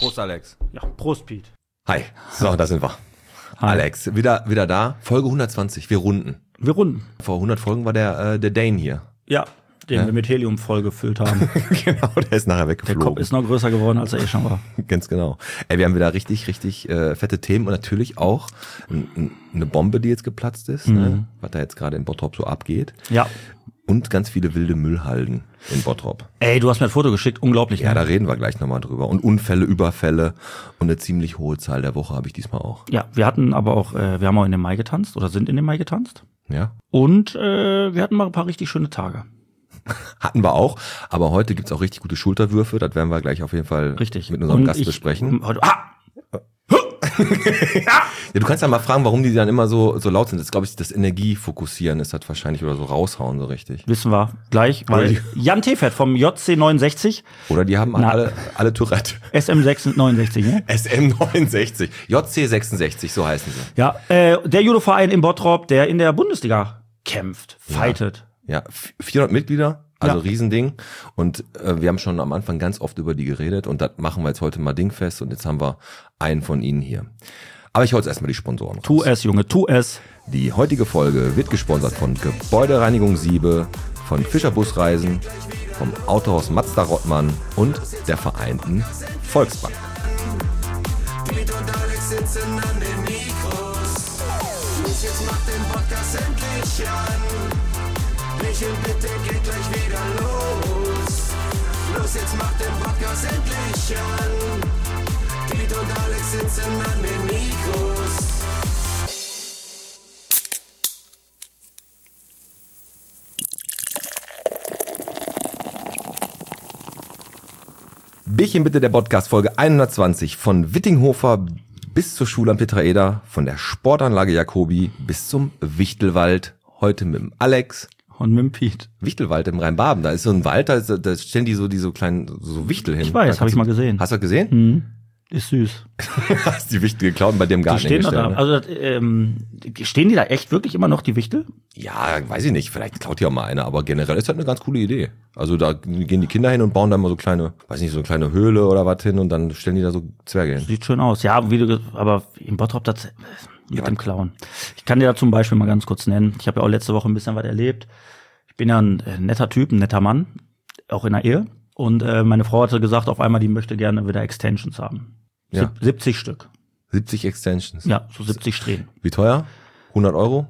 Prost, Alex. Ja, Prost, Pete. Hi. So, da sind wir. Hi. Alex, wieder da. Folge 120. Wir runden. Vor 100 Folgen war der Dane hier. Ja, den wir mit Helium voll gefüllt haben. Genau, der ist nachher weggeflogen. Der Kopf ist noch größer geworden, als er schon war. Ganz genau. Wir haben wieder richtig fette Themen und natürlich auch eine Bombe, die jetzt geplatzt ist, ne? Was da jetzt gerade in Bottrop so abgeht. Ja. Und ganz viele wilde Müllhalden in Bottrop. Ey, du hast mir ein Foto geschickt, unglaublich. Ja, ne? da reden wir gleich nochmal drüber. Und Unfälle, Überfälle und eine ziemlich hohe Zahl der Woche habe ich diesmal auch. Ja, wir hatten aber auch, wir haben auch in den Mai getanzt oder sind in den Mai getanzt. Ja. Und wir hatten mal ein paar richtig schöne Tage. Hatten wir auch, aber heute gibt's auch richtig gute Schulterwürfe. Das werden wir gleich auf jeden Fall mit unserem Gast besprechen. Ja, du kannst ja mal fragen, warum die dann immer so laut sind. Das ist, glaube ich, das Energiefokussieren ist das wahrscheinlich oder so raushauen so richtig. Wissen wir gleich, weil Jan Tefert vom JC69. Oder die haben alle Tourette. SM69, ne? SM69. JC66, so heißen sie. Ja, der Judoverein in Bottrop, der in der Bundesliga kämpft, fightet. Ja, 400 Mitglieder. Also Riesending. Und wir haben schon am Anfang ganz oft über die geredet und das machen wir jetzt heute mal dingfest und jetzt haben wir einen von ihnen hier. Aber ich hole jetzt erstmal die Sponsoren raus. Tu es, Junge, tu es. Die heutige Folge wird gesponsert von Gebäudereinigung Siebe, von Fischer Busreisen, vom Autohaus Mazda Rottmann und der Vereinten Volksbank. Piet und Alex sitzen an den Mikros. Los, jetzt macht den Podcast endlich an. Michel, bitte geht gleich wieder los. Los, jetzt macht den Podcast endlich an. Piet und Alex sitzen an den Mikros. Bierchen bitte, der Podcast Folge 120 von Wittinghofer bis zur Schule am Tetraeder, von der Sportanlage Jacobi bis zum Wichtelwald. Heute mit dem Alex. Und mit dem Piet. Wichtelwald im Rheinbaben, da ist so ein Wald, da stellen die so diese kleinen so Wichtel hin. Ich weiß, habe ich mal gesehen. Hast du das gesehen? Ist süß. Hast die Wichtel geklaut und bei dir im Garten Die stehen hingestellt, da, ne? also stehen die da echt wirklich immer noch, die Wichtel? Ja, weiß ich nicht, vielleicht klaut hier auch mal einer, aber generell ist das eine ganz coole Idee. Also da gehen die Kinder hin und bauen da mal so kleine, weiß nicht, so eine kleine Höhle oder was hin und dann stellen die da so Zwerge hin. Sieht schön aus. Ja, aber in Bottrop das mit dem Klauen. Ich kann dir da zum Beispiel mal ganz kurz nennen. Ich habe ja auch letzte Woche ein bisschen was erlebt. Ich bin ja ein netter Typ, ein netter Mann, auch in der Ehe. Und meine Frau hatte gesagt, auf einmal, die möchte gerne wieder Extensions haben. Ja. 70 Stück. 70 Extensions. Ja, so 70 Strähnen. Wie teuer? 100 Euro?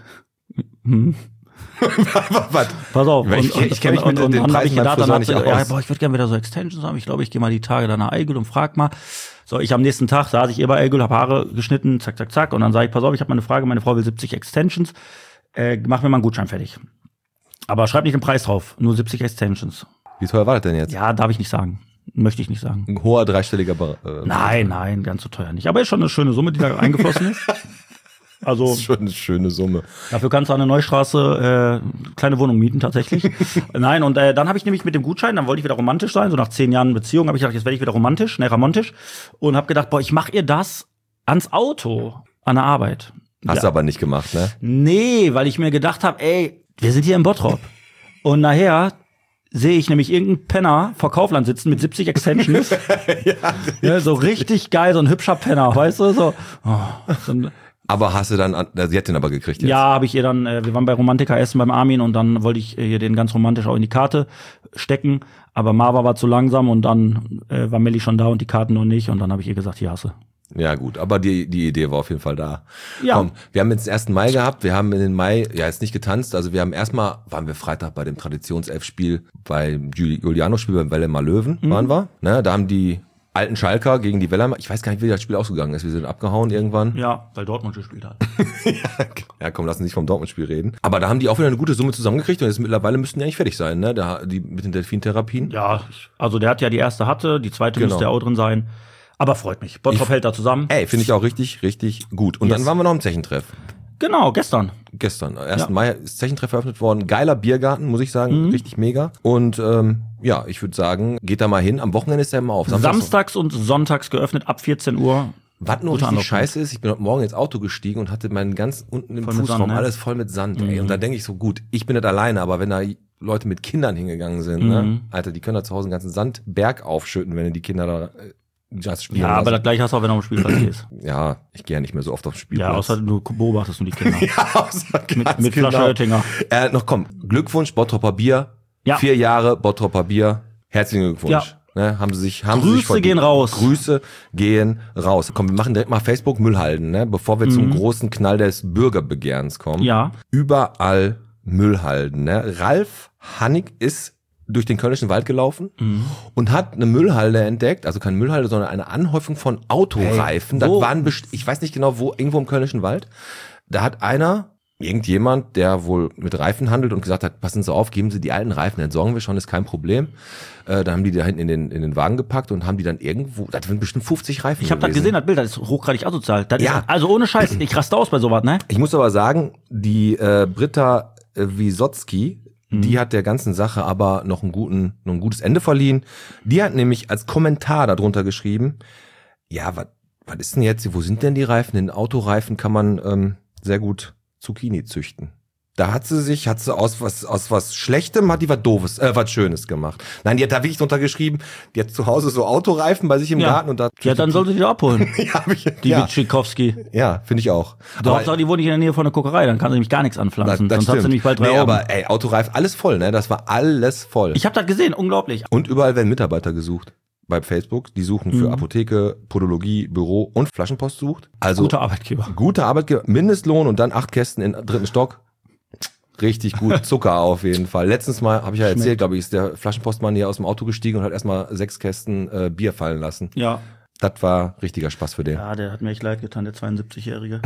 Was? Pass auf. Ich kenne mich mit den dann Preisen beim Friseur nicht aus. Ich würde gerne wieder so Extensions haben. Ich glaube, ich gehe mal die Tage dann nach Eigel und frag mal. So, ich am nächsten Tag saß ich bei Eigel, habe Haare geschnitten, zack, zack, zack. Und dann sage ich, pass auf, ich habe mal eine Frage, meine Frau will 70 Extensions. Mach mir mal einen Gutschein fertig. Aber schreib nicht den Preis drauf, nur 70 Extensions. Wie teuer war das denn jetzt? Ja, darf ich nicht sagen. Möchte ich nicht sagen. Ein hoher dreistelliger Nein, ganz so teuer nicht. Aber ist schon eine schöne Summe, die da eingeflossen ist. Also das ist schon eine schöne Summe. Dafür kannst du an der Neustraße kleine Wohnung mieten tatsächlich. Nein, und dann habe ich nämlich mit dem Gutschein, dann wollte ich wieder romantisch sein, so nach 10 Jahren Beziehung, habe ich gedacht, jetzt werde ich wieder romantisch, und habe gedacht, ich mache ihr das ans Auto, an der Arbeit. Hast du aber nicht gemacht, ne? Nee, weil ich mir gedacht habe, wir sind hier in Bottrop. Und nachher sehe ich nämlich irgendeinen Penner vor Kaufland sitzen mit 70 Extensions. Ja, so richtig geil, so ein hübscher Penner, weißt du? So ein Aber hast du dann, sie hat den aber gekriegt jetzt? Ja, habe ich ihr dann, wir waren bei Romantika essen beim Armin und dann wollte ich ihr den ganz romantisch auch in die Karte stecken, aber Marva war zu langsam und dann war Melli schon da und die Karten noch nicht und dann habe ich ihr gesagt, hier hast du. Ja gut, aber die Idee war auf jeden Fall da. Ja. Komm, wir haben jetzt den 1. Mai gehabt, wir haben in den Mai jetzt nicht getanzt, also wir haben waren wir Freitag bei dem Traditionself-Spiel, bei Juliano-Spiel beim Wellheimer Löwen, waren wir, ne, da haben die alten Schalker gegen die Wellheimer, ich weiß gar nicht, wie das Spiel ausgegangen ist, wir sind abgehauen irgendwann. Ja, weil Dortmund gespielt hat. Ja, komm, lass uns nicht vom Dortmund-Spiel reden. Aber da haben die auch wieder eine gute Summe zusammengekriegt und jetzt mittlerweile müssten die eigentlich fertig sein, ne, die mit den Delfintherapien. Ja, also der hat ja die erste die zweite müsste ja auch drin sein. Aber freut mich. Bottrop hält da zusammen. Finde ich auch richtig, richtig gut. Und dann waren wir noch im Zechentreff. Genau, gestern. 1. Mai ist Zechentreff eröffnet worden. Geiler Biergarten, muss ich sagen. Richtig mega. Und ich würde sagen, geht da mal hin. Am Wochenende ist der immer auf. Samstags und sonntags geöffnet ab 14 Uhr. Was nur richtig scheiße ist, ich bin heute Morgen ins Auto gestiegen und hatte meinen ganz unten im Fußraum alles voll mit Sand. Ey. Und da denke ich so, gut, ich bin nicht alleine, aber wenn da Leute mit Kindern hingegangen sind, ne? Alter, die können da zu Hause einen ganzen Sandberg aufschütten, wenn die Kinder da Just spielen Ja, lassen. aber das gleiche hast du auch, wenn du auf dem Spielplatz gehst. Ja, ich gehe ja nicht mehr so oft aufs Spielplatz. Ja, außer du beobachtest nur die Kinder. Ja, außer ganz mit Flasche Oettinger. Noch komm, Glückwunsch, Bottropper Bier. Ja. 4 Jahre Bottropper Bier. Herzlichen Glückwunsch. Ja. Ne, haben sie sich Grüße verdient. gehen raus. Grüße gehen raus. Komm, wir machen direkt mal Facebook Müllhalden, ne, bevor wir zum großen Knall des Bürgerbegehrens kommen. Ja. Überall Müllhalden, ne. Ralf Hannig ist durch den Kölnischen Wald gelaufen und hat eine Müllhalde entdeckt, also keine Müllhalde, sondern eine Anhäufung von Autoreifen. Hey, Das waren ich weiß nicht genau wo, irgendwo im Kölnischen Wald. Da hat irgendjemand, der wohl mit Reifen handelt und gesagt hat, passen Sie auf, geben Sie die alten Reifen, entsorgen wir schon, ist kein Problem. Dann haben die da hinten in den Wagen gepackt und haben die dann irgendwo, das sind bestimmt 50 Reifen Ich habe das gesehen, das Bild, das ist hochgradig asozial. Das Ja. ist, also ohne Scheiß, ich raste aus bei sowas, ne? Ich muss aber sagen, die Britta Wisotzki, die hat der ganzen Sache aber noch ein gutes Ende verliehen. Die hat nämlich als Kommentar darunter geschrieben, ja, was ist denn jetzt, wo sind denn die Reifen? In Autoreifen kann man sehr gut Zucchini züchten. Da hat sie aus was Schlechtem, hat die was Doofes, was Schönes gemacht. Nein, die hat da wirklich drunter geschrieben, die hat zu Hause so Autoreifen bei sich im Garten und da. Ja, dann soll sie die abholen. Die ja, Witschikowski. ja, finde ich auch. Hauptsache, die wohnt nicht in der Nähe von der Kokerei, dann kann sie nämlich gar nichts anpflanzen. Das Sonst hat sie nämlich bald 3 Augen. aber ey, Autoreif, alles voll, ne? Das war alles voll. Ich habe das gesehen, unglaublich. Und überall werden Mitarbeiter gesucht. Bei Facebook, die suchen für Apotheke, Podologie, Büro und Flaschenpost sucht. Also Guter Arbeitgeber. Guter Arbeitgeber, Mindestlohn und dann 8 Kästen im 3. Stock. Richtig gut, Zucker auf jeden Fall. Letztens mal, habe ich ja erzählt, glaube ich, ist der Flaschenpostmann hier aus dem Auto gestiegen und hat erstmal 6 Kästen Bier fallen lassen. Ja. Das war richtiger Spaß für den. Ja, der hat mir echt leid getan, der 72-Jährige.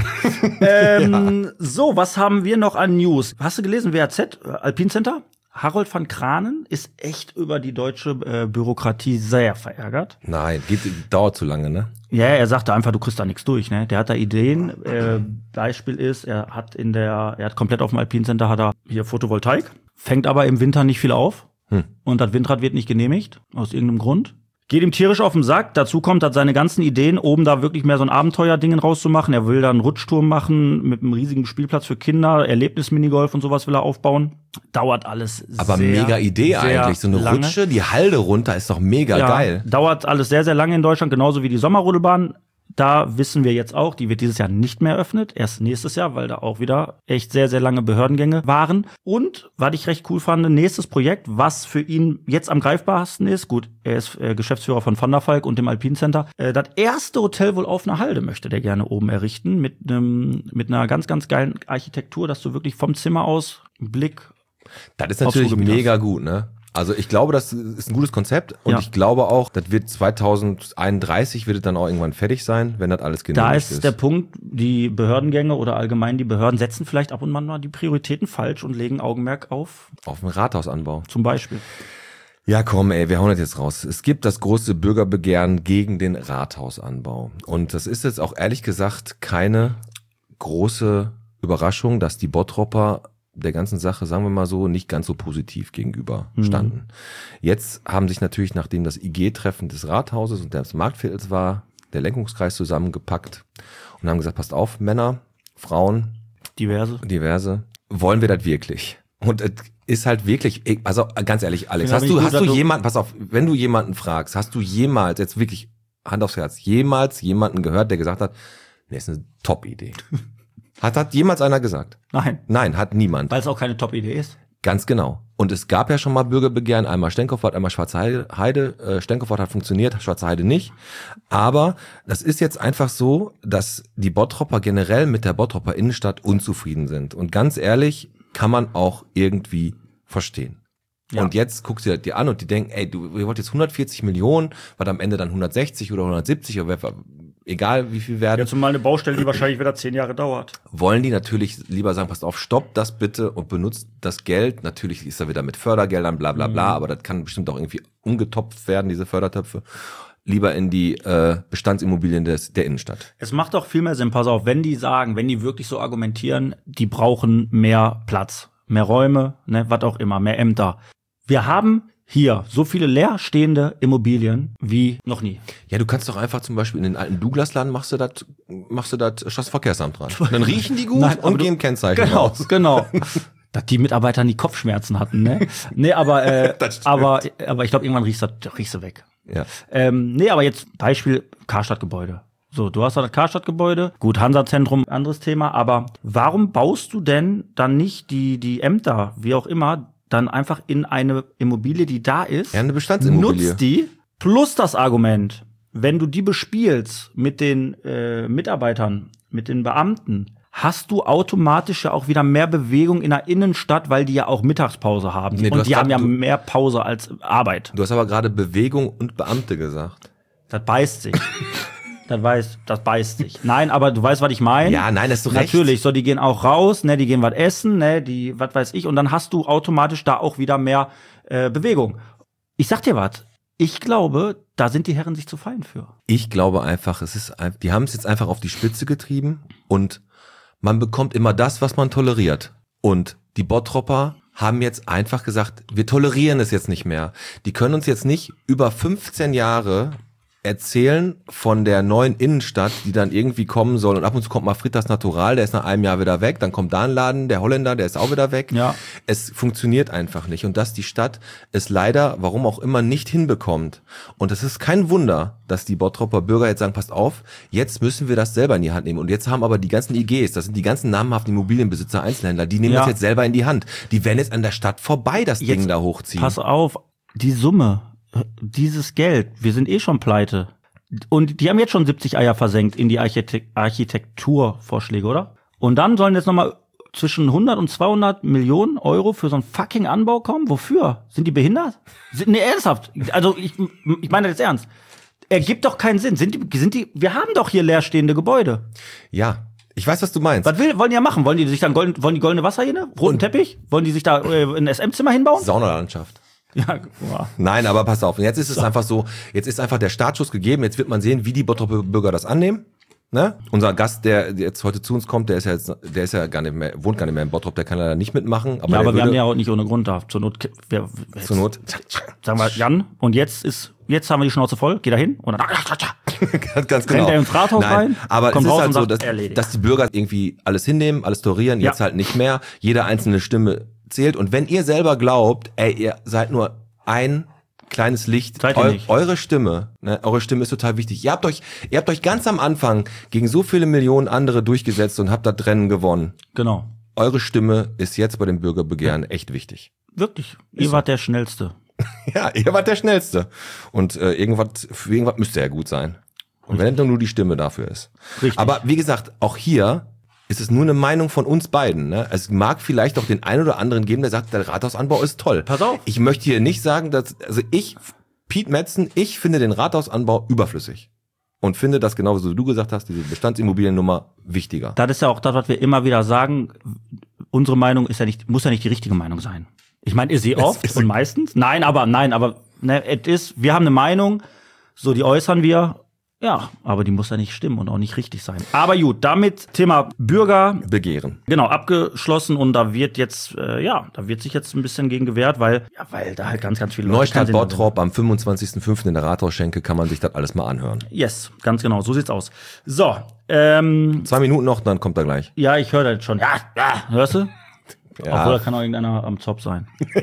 So, was haben wir noch an News? Hast du gelesen, WAZ, Alpine Center? Harold van Kranen ist echt über die deutsche Bürokratie sehr verärgert. Nein, dauert zu lange, ne? Ja, er sagte einfach, du kriegst da nichts durch, ne? Der hat da Ideen. Beispiel ist, er hat komplett auf dem Alpine Center hat er hier Photovoltaik, fängt aber im Winter nicht viel auf. Und das Windrad wird nicht genehmigt, aus irgendeinem Grund. Geht ihm tierisch auf den Sack. Dazu kommt, hat seine ganzen Ideen, oben da wirklich mehr so ein Abenteuerdingen rauszumachen. Er will da einen Rutschturm machen mit einem riesigen Spielplatz für Kinder, Erlebnis-Minigolf und sowas will er aufbauen. Dauert alles Aber sehr, mega Idee sehr eigentlich. So eine lange. Rutsche, die Halde runter, ist doch mega geil. Dauert alles sehr, sehr lange in Deutschland, genauso wie die Sommerrodelbahn. Da wissen wir jetzt auch, die wird dieses Jahr nicht mehr eröffnet, erst nächstes Jahr, weil da auch wieder echt sehr, sehr lange Behördengänge waren. Und, was ich recht cool fand, nächstes Projekt, was für ihn jetzt am greifbarsten ist, gut, er ist Geschäftsführer von Van der Valk und dem Alpine Center, das erste Hotel wohl auf einer Halde möchte der gerne oben errichten, mit einer ganz, ganz geilen Architektur, dass du wirklich vom Zimmer aus einen Blick. Das ist natürlich mega gut, ne? Also ich glaube, das ist ein gutes Konzept und ich glaube auch, das wird 2031 wird es dann auch irgendwann fertig sein, wenn das alles genehmigt ist. Da ist der Punkt, die Behördengänge oder allgemein die Behörden setzen vielleicht ab und an mal die Prioritäten falsch und legen Augenmerk auf den Rathausanbau. zum Beispiel. Ja, komm, ey, wir hauen das jetzt raus. Es gibt das große Bürgerbegehren gegen den Rathausanbau. Und das ist jetzt auch ehrlich gesagt keine große Überraschung, dass die Bottropper der ganzen Sache, sagen wir mal so, nicht ganz so positiv gegenüber standen. Jetzt haben sich natürlich, nachdem das IG-Treffen des Rathauses und des Marktviertels war, der Lenkungskreis zusammengepackt und haben gesagt, passt auf, Männer, Frauen, diverse, wollen wir das wirklich? Und es ist halt wirklich, also ganz ehrlich, Alex, hast du jemanden, pass auf, wenn du jemanden fragst, hast du jemals, jetzt wirklich Hand aufs Herz, jemals jemanden gehört, der gesagt hat, nee, ist eine Top-Idee? Hat jemals einer gesagt? Nein, hat niemand. Weil es auch keine Top-Idee ist. Ganz genau. Und es gab ja schon mal Bürgerbegehren, einmal Stenkopfert, einmal Schwarze Heide. Stenkopfert hat funktioniert, Schwarze Heide nicht. Aber das ist jetzt einfach so, dass die Bottropper generell mit der Bottropper Innenstadt unzufrieden sind. Und ganz ehrlich, kann man auch irgendwie verstehen. Ja. Und jetzt guckst du dir an und die denken, ey, ihr wollt jetzt 140 Millionen, was am Ende dann 170 oder 170 oder egal wie viel werden. Ja, zumal eine Baustelle, die wahrscheinlich wieder 10 Jahre dauert. Wollen die natürlich lieber sagen, passt auf, stoppt das bitte und benutzt das Geld. Natürlich ist da wieder mit Fördergeldern, bla bla bla, aber das kann bestimmt auch irgendwie umgetopft werden, diese Fördertöpfe. Lieber in die Bestandsimmobilien der Innenstadt. Es macht auch viel mehr Sinn, pass auf, wenn die wirklich so argumentieren, die brauchen mehr Platz, mehr Räume, ne, was auch immer, mehr Ämter. Wir haben hier so viele leerstehende Immobilien wie noch nie. Ja, du kannst doch einfach zum Beispiel in den alten Douglasladen machst du das Straßenverkehrsamt dran. Dann riechen die gut und geben Kennzeichen raus. Genau. Dass die Mitarbeiter nie Kopfschmerzen hatten, ne? Nee, aber ich glaube, irgendwann riechst du weg. Ja. Nee, aber jetzt Beispiel Karstadt-Gebäude. So, du hast da das Karstadt-Gebäude. Gut, Hansa-Zentrum, anderes Thema. Aber warum baust du denn dann nicht die Ämter, wie auch immer, dann einfach in eine Immobilie, die da ist? Ja, eine Bestandsimmobilie. Nutzt die, plus das Argument, wenn du die bespielst mit den Mitarbeitern, mit den Beamten, hast du automatisch ja auch wieder mehr Bewegung in der Innenstadt, weil die ja auch Mittagspause haben. Nee, und die haben ja mehr Pause als Arbeit. Du hast aber gerade Bewegung und Beamte gesagt. Das beißt sich. Das beißt sich. Nein, aber du weißt, was ich meine. Ja, nein, das ist doch recht. Natürlich, so, die gehen auch raus, ne, die gehen was essen, ne, die, was weiß ich, und dann hast du automatisch da auch wieder mehr Bewegung. Ich sag dir was, ich glaube, da sind die Herren sich zu fein für. Ich glaube einfach, die haben es jetzt einfach auf die Spitze getrieben und man bekommt immer das, was man toleriert. Und die Bottropper haben jetzt einfach gesagt, wir tolerieren es jetzt nicht mehr. Die können uns jetzt nicht über 15 Jahre erzählen von der neuen Innenstadt, die dann irgendwie kommen soll. Und ab und zu kommt mal Fritas Natural, der ist nach einem Jahr wieder weg. Dann kommt da ein Laden, der Holländer, der ist auch wieder weg. Ja. Es funktioniert einfach nicht. Und dass die Stadt es leider, warum auch immer, nicht hinbekommt. Und es ist kein Wunder, dass die Bottropper Bürger jetzt sagen, passt auf, jetzt müssen wir das selber in die Hand nehmen. Und jetzt haben aber die ganzen IGs, das sind die ganzen namhaften Immobilienbesitzer, Einzelhändler, die nehmen das jetzt selber in die Hand. Die werden jetzt an der Stadt vorbei das Ding da hochziehen. Pass auf, die Summe, dieses Geld, wir sind eh schon pleite. Und die haben jetzt schon 70 Eier versenkt in die Architekturvorschläge, oder? Und dann sollen jetzt nochmal zwischen 100 und 200 Millionen Euro für so einen fucking Anbau kommen? Wofür? Sind die behindert? Nee, ernsthaft. Also ich meine das jetzt ernst. Ergibt doch keinen Sinn. Wir haben doch hier leerstehende Gebäude. Ja. Ich weiß, was du meinst. Was wollen die ja machen? Wollen die sich dann wollen die goldene Wasserhähne? Roten Teppich? Wollen die sich da ein SM-Zimmer hinbauen? Saunalandschaft. Ja, boah. Nein, aber pass auf. Und jetzt ist es einfach so, jetzt ist einfach der Startschuss gegeben. Jetzt wird man sehen, wie die Bottroper Bürger das annehmen. Ne? Unser Gast, der jetzt heute zu uns kommt, der ist ja gar nicht mehr, wohnt gar nicht mehr in Bottrop, der kann leider nicht mitmachen. Aber, wir haben ja auch nicht ohne Grund da. Zur Not, sagen wir, Jan, und jetzt haben wir die Schnauze voll, geh da hin und dann ganz genau. Rennt er ins Rathaus rein, aber kommt es ist raus halt und so, sagt, dass die Bürger irgendwie alles hinnehmen, alles tolerieren, jetzt halt nicht mehr. Jede einzelne Stimme zählt. Und wenn ihr selber glaubt, ihr seid nur ein kleines Licht, eure Stimme, ne, eure Stimme ist total wichtig. Ihr habt euch ganz am Anfang gegen so viele Millionen andere durchgesetzt und habt das Rennen gewonnen. Genau. Eure Stimme ist jetzt bei dem Bürgerbegehren echt wichtig. Wirklich. Ihr wart der Schnellste. Ja, ihr wart der Schnellste. Und für irgendwas müsste ja gut sein. Und wenn dann nur die Stimme dafür ist. Richtig. Aber wie gesagt, auch hier ist es nur eine Meinung von uns beiden. Ne? Es mag vielleicht auch den einen oder anderen geben, der sagt, der Rathausanbau ist toll. Pass auf. Ich möchte hier nicht sagen, Piet Metzen, ich finde den Rathausanbau überflüssig. Und finde das, genau wie du gesagt hast, diese Bestandsimmobiliennummer wichtiger. Das ist ja auch das, was wir immer wieder sagen. Unsere Meinung muss ja nicht die richtige Meinung sein. Ich meine, ihr seht oft und meistens. Nein, aber ne, wir haben eine Meinung, so die äußern wir. Ja, aber die muss ja nicht stimmen und auch nicht richtig sein. Aber gut, damit Thema Bürgerbegehren. Genau, abgeschlossen und da wird jetzt, da wird sich jetzt ein bisschen gegen gewehrt, weil da halt ganz, ganz viele Leute. Neustadt Bottrop am 25.05. in der Rathausschenke kann man sich das alles mal anhören. Yes, ganz genau, so sieht's aus. So, 2 Minuten noch, dann kommt er gleich. Ja, ich höre das schon. Ja, hörst du? Ja. Obwohl, da kann auch irgendeiner am Zopf sein.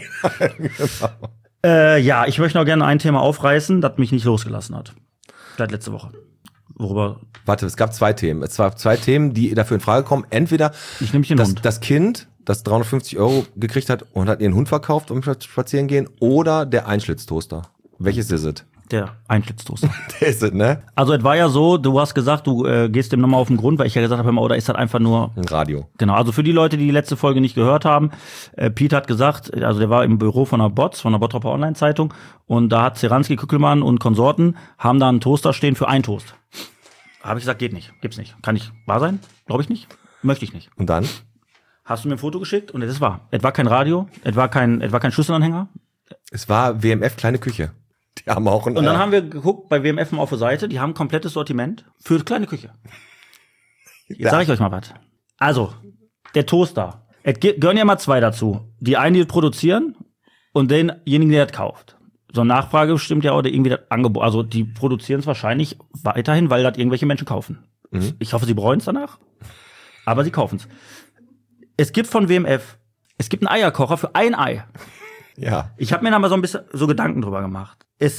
Genau. Ich möchte noch gerne ein Thema aufreißen, das mich nicht losgelassen hat. Seit letzte Woche. Worüber? Warte, es gab 2 Themen. Es war 2 Themen, die dafür in Frage kommen. Entweder das Kind, das 350 € gekriegt hat und hat ihren Hund verkauft um spazieren gehen, oder der Einschlitztoaster. Welches ist es? Der Einschlitztoaster. Der ist es, ne? Also es war ja so, du hast gesagt, du gehst dem nochmal auf den Grund, weil ich ja gesagt habe, oder ist das einfach nur ein Radio? Genau, also für die Leute, die die letzte Folge nicht gehört haben, Piet hat gesagt, also der war im Büro von der Bottroper Online-Zeitung, und da hat Zeranski, Kückelmann und Konsorten haben da einen Toaster stehen für einen Toast. Habe ich gesagt, geht nicht, gibt's nicht. Kann nicht wahr sein? Glaube ich nicht. Möchte ich nicht. Und dann? Hast du mir ein Foto geschickt und es war. Es war kein Radio, es war kein Schlüsselanhänger. Es war WMF kleine Küche. Die haben auch und dann haben wir geguckt bei WMF auf der Seite, die haben ein komplettes Sortiment für kleine Küche. Jetzt sage ich euch mal was. Also, der Toaster. Es gehören ja mal 2 dazu. Die einen, die das produzieren, und denjenigen, der das kauft. So eine Nachfrage bestimmt ja auch irgendwie das Angebot. Also die produzieren es wahrscheinlich weiterhin, weil das irgendwelche Menschen kaufen. Mhm. Ich hoffe, sie bereuen es danach. Aber sie kaufen es. Es gibt von WMF, es gibt einen Eierkocher für ein Ei. Ja. Ich habe mir da mal so ein bisschen so Gedanken drüber gemacht. Es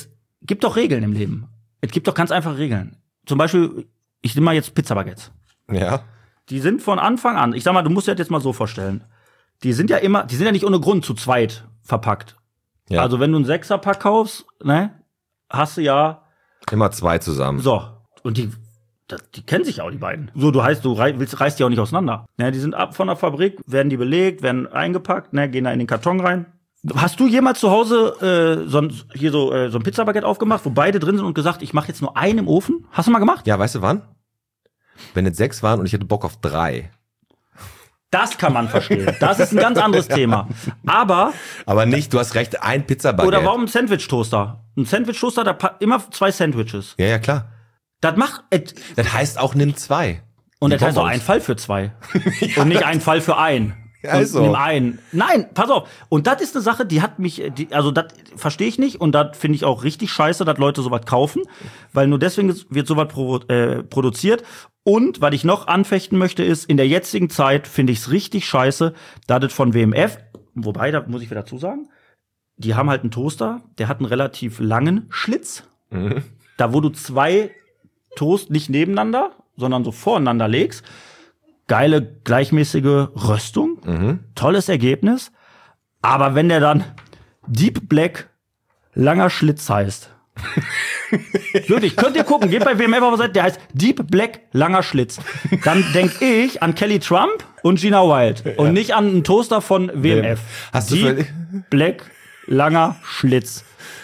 gibt doch Regeln im Leben. Es gibt doch ganz einfache Regeln. Zum Beispiel, ich nehme mal jetzt Pizzabaguettes. Ja. Die sind von Anfang an, ich sag mal, du musst dir das jetzt mal so vorstellen. Die sind ja nicht ohne Grund zu zweit verpackt. Ja. Also wenn du einen 6er-Pack kaufst, ne, hast du ja Immer 2 zusammen. so. Und die kennen sich ja auch, die beiden. So, du reißt die auch nicht auseinander. Ne, die sind ab von der Fabrik, werden die belegt, werden eingepackt, ne, gehen da in den Karton rein. Hast du jemals zu Hause so ein Pizzabaguette aufgemacht, wo beide drin sind und gesagt, ich mache jetzt nur einen im Ofen? Hast du mal gemacht? Ja, weißt du wann? Wenn es 6 waren und ich hätte Bock auf 3. Das kann man verstehen. Das ist ein ganz anderes Thema. Aber nicht, du hast recht, ein Pizzabaguette. oder warum ein Sandwich-Toaster? Ein Sandwich-Toaster, da immer 2 Sandwiches. Ja, klar. Das macht Das heißt auch, nimm 2. und Die das heißt auch Bonbons. ein Fall für 2 und nicht ein Fall für einen. Also. Und nimm einen. Nein, pass auf. Und das ist eine Sache, die hat mich, also das verstehe ich nicht und das finde ich auch richtig scheiße, dass Leute sowas kaufen, weil nur deswegen wird sowas produziert. Und was ich noch anfechten möchte, ist, in der jetzigen Zeit finde ich es richtig scheiße, dass das von WMF, wobei, da muss ich wieder dazu sagen, die haben halt einen Toaster, der hat einen relativ langen Schlitz, da wo du 2 Toast nicht nebeneinander, sondern so voreinander legst. Geile, gleichmäßige Röstung, tolles Ergebnis. Aber wenn der dann Deep Black langer Schlitz heißt, wirklich, könnt ihr gucken, geht bei WMF auf der Seite, der heißt Deep Black langer Schlitz. Dann denk ich an Kelly Trump und Gina Wild und nicht an einen Toaster von WMF. Hast du Deep Black langer Schlitz.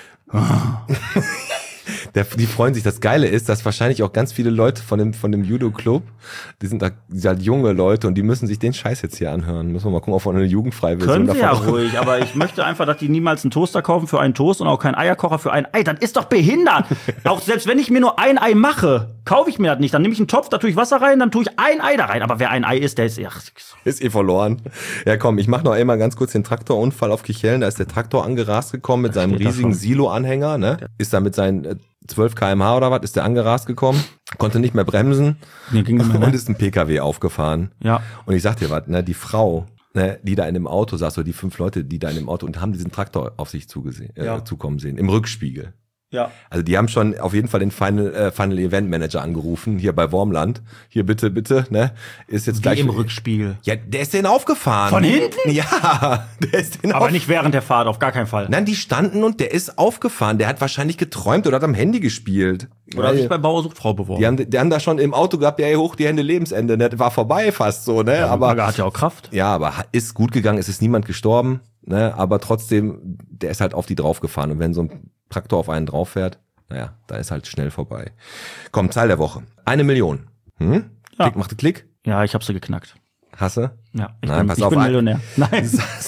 Die freuen sich. Das Geile ist, dass wahrscheinlich auch ganz viele Leute von dem Judo-Club, die sind halt junge Leute und die müssen sich den Scheiß jetzt hier anhören. Müssen wir mal gucken, ob wir eine jugendfreie Version Können sie ja davon ruhig, aber ich möchte einfach, dass die niemals einen Toaster kaufen für einen Toast und auch keinen Eierkocher für ein Ei. Das ist doch behindert. Auch selbst wenn ich mir nur ein Ei mache, kaufe ich mir das nicht. Dann nehme ich einen Topf, da tue ich Wasser rein, dann tue ich ein Ei da rein. Aber wer ein Ei isst, der ist Ist verloren. Ja, komm, ich mach noch einmal ganz kurz den Traktorunfall auf Kichellen. Da ist der Traktor angerast gekommen mit seinem steht da riesigen schon. Silo-Anhänger, ne? Ist da mit seinen 12 km/h oder was, ist der angerast gekommen, konnte nicht mehr bremsen Nee, ging nicht mehr, ne? und ist ein PKW aufgefahren. Ja. Und ich sag dir was, ne, die Frau, ne, die da in dem Auto saß, oder die 5 Leute, die da in dem Auto und haben diesen Traktor auf sich zukommen sehen, im Rückspiegel. Ja. Also die haben schon auf jeden Fall den Final Event Manager angerufen, hier bei Wormland. Hier bitte, ne? Ist jetzt Wie gleich im Rückspiegel. Ja, der ist denen aufgefahren. Von hinten? Ja, der ist denen Aber nicht während der Fahrt, auf gar keinen Fall. Nein, die standen und der ist aufgefahren. Der hat wahrscheinlich geträumt oder hat am Handy gespielt. Oder hat sich bei Bauer sucht Frau beworben. Die haben da schon im Auto gehabt, ja, hoch die Hände, Lebensende. Der war vorbei fast so, ne? Aber hat ja auch Kraft. ja, aber ist gut gegangen, es ist niemand gestorben, ne? Aber trotzdem, der ist halt auf die draufgefahren. Und wenn so ein Traktor auf einen drauf fährt, naja, da ist halt schnell vorbei. Komm, Zahl der Woche. 1 Million. Ja. Klick, machte Klick. Ja, ich hab sie geknackt. Hasse? Ja, Nein, pass ich auf, bin Millionär. Nein.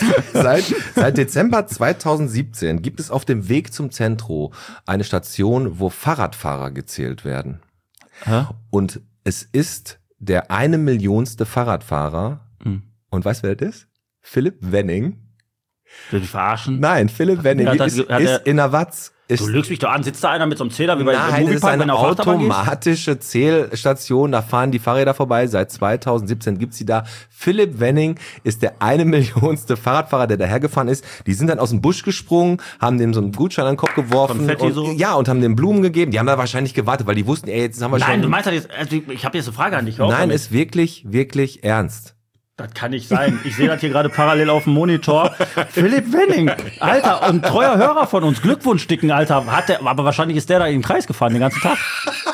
Seit Dezember 2017 gibt es auf dem Weg zum Zentro eine Station, wo Fahrradfahrer gezählt werden. Hä? Und es ist der 1 Millionste Fahrradfahrer. Und weißt du, wer das ist? Philipp Wenning. Will ich verarschen? Nein, Philipp Wenning ist in der Watz. Du lügst mich doch an. Sitzt da einer mit so einem Zähler wie bei Nein, das ist Moviepark, wenn eine du auf Achterbahn gehst? automatische Zählstation, da fahren die Fahrräder vorbei, seit 2017 gibt's die da. Philipp Wenning ist der 1 Millionste Fahrradfahrer, der dahergefahren ist. Die sind dann aus dem Busch gesprungen, haben dem so einen Gutschein an den Kopf geworfen Konfetti und, so? ja, und haben dem Blumen gegeben. Die haben da wahrscheinlich gewartet, weil die wussten, ey, jetzt haben wir schon... Nein, du meinst das jetzt, also ich habe jetzt eine Frage an dich. Nein, ist wirklich, wirklich ernst. Das kann nicht sein. Ich sehe das hier gerade parallel auf dem Monitor. Philipp Wenning, Alter, und treuer Hörer von uns. Glückwunsch, Dicken, Alter. Aber wahrscheinlich ist der da in den Kreis gefahren den ganzen Tag.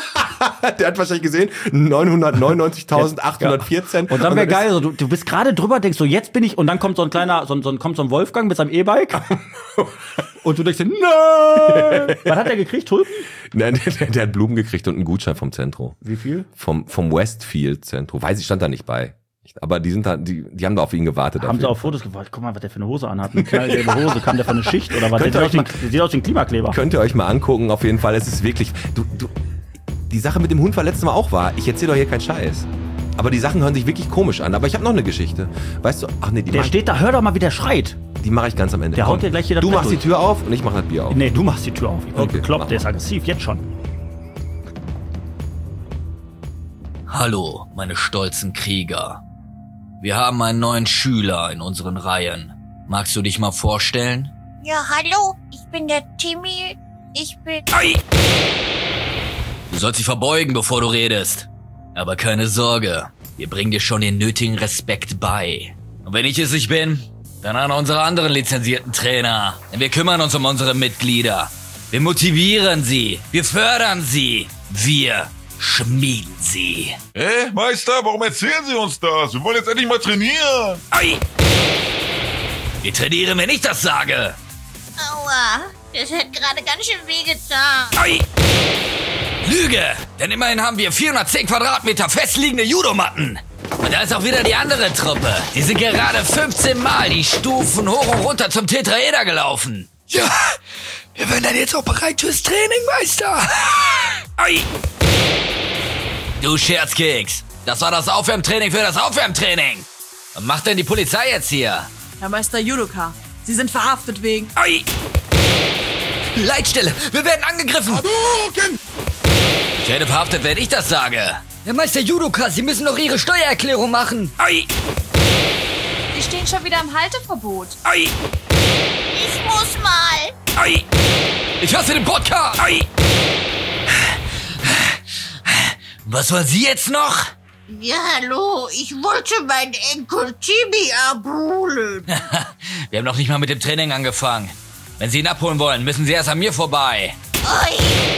Der hat wahrscheinlich gesehen, 999.814. Und dann wäre geil, so, du bist gerade drüber, denkst so, jetzt bin ich, und dann kommt so ein kleiner, kommt so ein Wolfgang mit seinem E-Bike. Und du denkst dir, nein! Was hat der gekriegt, Tulpen? Nein, der hat Blumen gekriegt und einen Gutschein vom Zentro. Wie viel? Vom Westfield Zentro. Weiß ich, stand da nicht bei. Aber die sind da, die haben da auf ihn gewartet. Haben sie auch Fotos gewartet? Guck mal, was der für eine Hose anhat. Eine knallgelbe Hose. Kam der von einer Schicht oder was? Der sieht aus wie ein Klimakleber. Könnt ihr euch mal angucken, auf jeden Fall. Es ist wirklich, die Sache mit dem Hund war letztes Mal auch wahr. Ich erzähle doch hier keinen Scheiß. Aber die Sachen hören sich wirklich komisch an. Aber ich habe noch eine Geschichte. Weißt du, ach nee, Der steht da, hör doch mal, wie der schreit. Die mache ich ganz am Ende. Der Komm, haut dir gleich hier das du Brett machst die durch. Tür auf und ich mache das Bier auf. Nee, du machst die Tür auf. Ich bin Okay, bekloppt, mach der ist mal. aggressiv, jetzt schon. Hallo, meine stolzen Krieger. Wir haben einen neuen Schüler in unseren Reihen. Magst du dich mal vorstellen? Ja, hallo, ich bin der Timmy Ich bin... Ei! Du sollst dich verbeugen, bevor du redest. Aber keine Sorge, wir bringen dir schon den nötigen Respekt bei. Und wenn ich es nicht bin, dann an unsere anderen lizenzierten Trainer. Denn wir kümmern uns um unsere Mitglieder. Wir motivieren sie. Wir fördern sie. Wir schmieden sie. Meister, warum erzählen Sie uns das? Wir wollen jetzt endlich mal trainieren. Ei! Wir trainieren, wenn ich das sage. Aua, das hat gerade ganz schön wehgetan. Ei! Lüge! Denn immerhin haben wir 410 Quadratmeter festliegende Judomatten. Und da ist auch wieder die andere Truppe. Die sind gerade 15 Mal die Stufen hoch und runter zum Tetraeder gelaufen. Ja, wir werden dann jetzt auch bereit fürs Training, Meister. Ei! Du Scherzkeks, das war das Aufwärmtraining für das Aufwärmtraining. Was macht denn die Polizei jetzt hier? Herr Meister Judoka, Sie sind verhaftet wegen... Ei! Leitstelle, wir werden angegriffen. Ich werde verhaftet, wenn ich das sage. Herr Meister Judoka, Sie müssen doch Ihre Steuererklärung machen. Ei! Sie stehen schon wieder im Halteverbot. Ei! Ich muss mal. Ei! Ich hasse den Podcast! Ei! Was wollen Sie jetzt noch? Ja, hallo, ich wollte meinen Enkel Tibi abholen. Wir haben noch nicht mal mit dem Training angefangen. Wenn Sie ihn abholen wollen, müssen Sie erst an mir vorbei. Oi.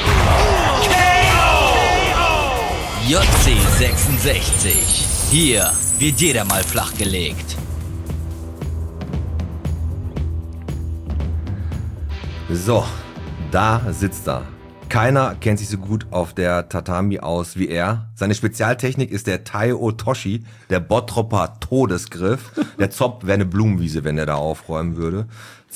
JC 66. Hier wird jeder mal flachgelegt. So, da sitzt er. Keiner kennt sich so gut auf der Tatami aus wie er. Seine Spezialtechnik ist der Tai Otoshi, der Bottropper Todesgriff. Der Zopf wäre eine Blumenwiese, wenn er da aufräumen würde.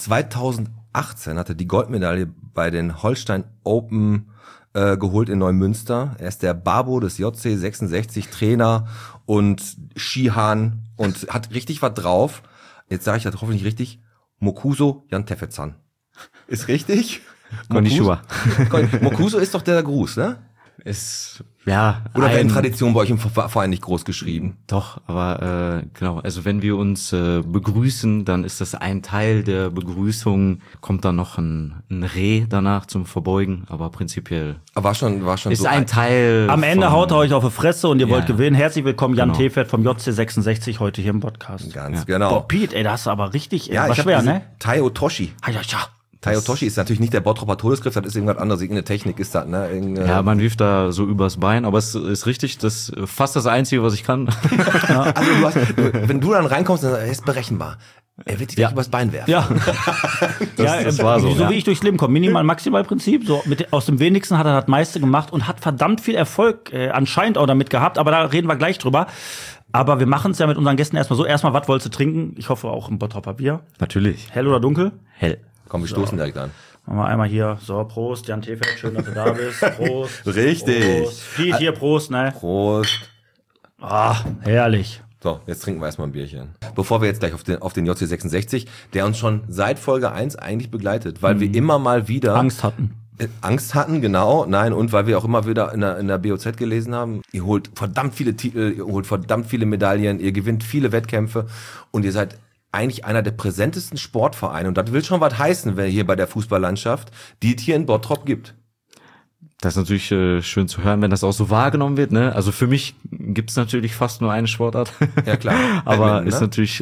2018 hat er die Goldmedaille bei den Holstein Open geholt in Neumünster. Er ist der Babo des JC 66, Trainer und Skihahn und hat richtig was drauf. Jetzt sage ich das hoffentlich richtig. Mokuso Jantefezan. Ist richtig? Konnichiwa. Mokuso ist doch der Gruß, ne? Ist, ja. Oder werden Tradition bei euch im Verein nicht groß geschrieben? Doch, aber genau, also wenn wir uns begrüßen, dann ist das ein Teil der Begrüßung, kommt dann noch ein Reh danach zum Verbeugen, aber prinzipiell Aber war schon ist so ein Teil. Am Ende von, haut er euch auf die Fresse und ihr wollt gewinnen. Herzlich willkommen, Jan Genau. Tefert vom JC66 heute hier im Podcast. Ganz genau. Boah, Pete, ey, das ist aber richtig, Ja, war ich schwer, hab ne? Tai Otoshi. Ja. Tai Otoshi ist natürlich nicht der Bottropper Todesgriff, das ist irgendwas anderes, irgendeine Technik ist das, ne? Ja, man wirft da so übers Bein, aber es ist richtig, das ist fast das Einzige, was ich kann. Also wenn du dann reinkommst, dann ist berechenbar. Er wird dich gleich übers Bein werfen. Ja. Das war so. So wie ich durchs Leben komme. Minimal-Maximal-Prinzip. So aus dem wenigsten hat er das meiste gemacht und hat verdammt viel Erfolg anscheinend auch damit gehabt. Aber da reden wir gleich drüber. Aber wir machen es ja mit unseren Gästen erstmal so. Erstmal, was wolltest du trinken? Ich hoffe auch ein Bottropper Bier. Natürlich. Hell oder dunkel? Hell. Komm, wir stoßen direkt an. Machen wir einmal hier. So, Prost, Jan Tefert, schön, dass du da bist. Prost. Richtig. Prost. Piet, hier, Prost, ne? Prost. Ah, herrlich. So, jetzt trinken wir erstmal ein Bierchen. Bevor wir jetzt gleich auf den JC 66, der uns schon seit Folge 1 eigentlich begleitet, weil wir immer mal wieder Angst hatten. Angst hatten, genau, nein, und weil wir auch immer wieder in der BOZ gelesen haben, ihr holt verdammt viele Titel, ihr holt verdammt viele Medaillen, ihr gewinnt viele Wettkämpfe und ihr seid eigentlich einer der präsentesten Sportvereine und das will schon was heißen, wenn hier bei der Fußballlandschaft, die es hier in Bottrop gibt. Das ist natürlich schön zu hören, wenn das auch so wahrgenommen wird, ne? Also für mich gibt's natürlich fast nur eine Sportart. Ja, klar. Aber Badminton, ist ne? natürlich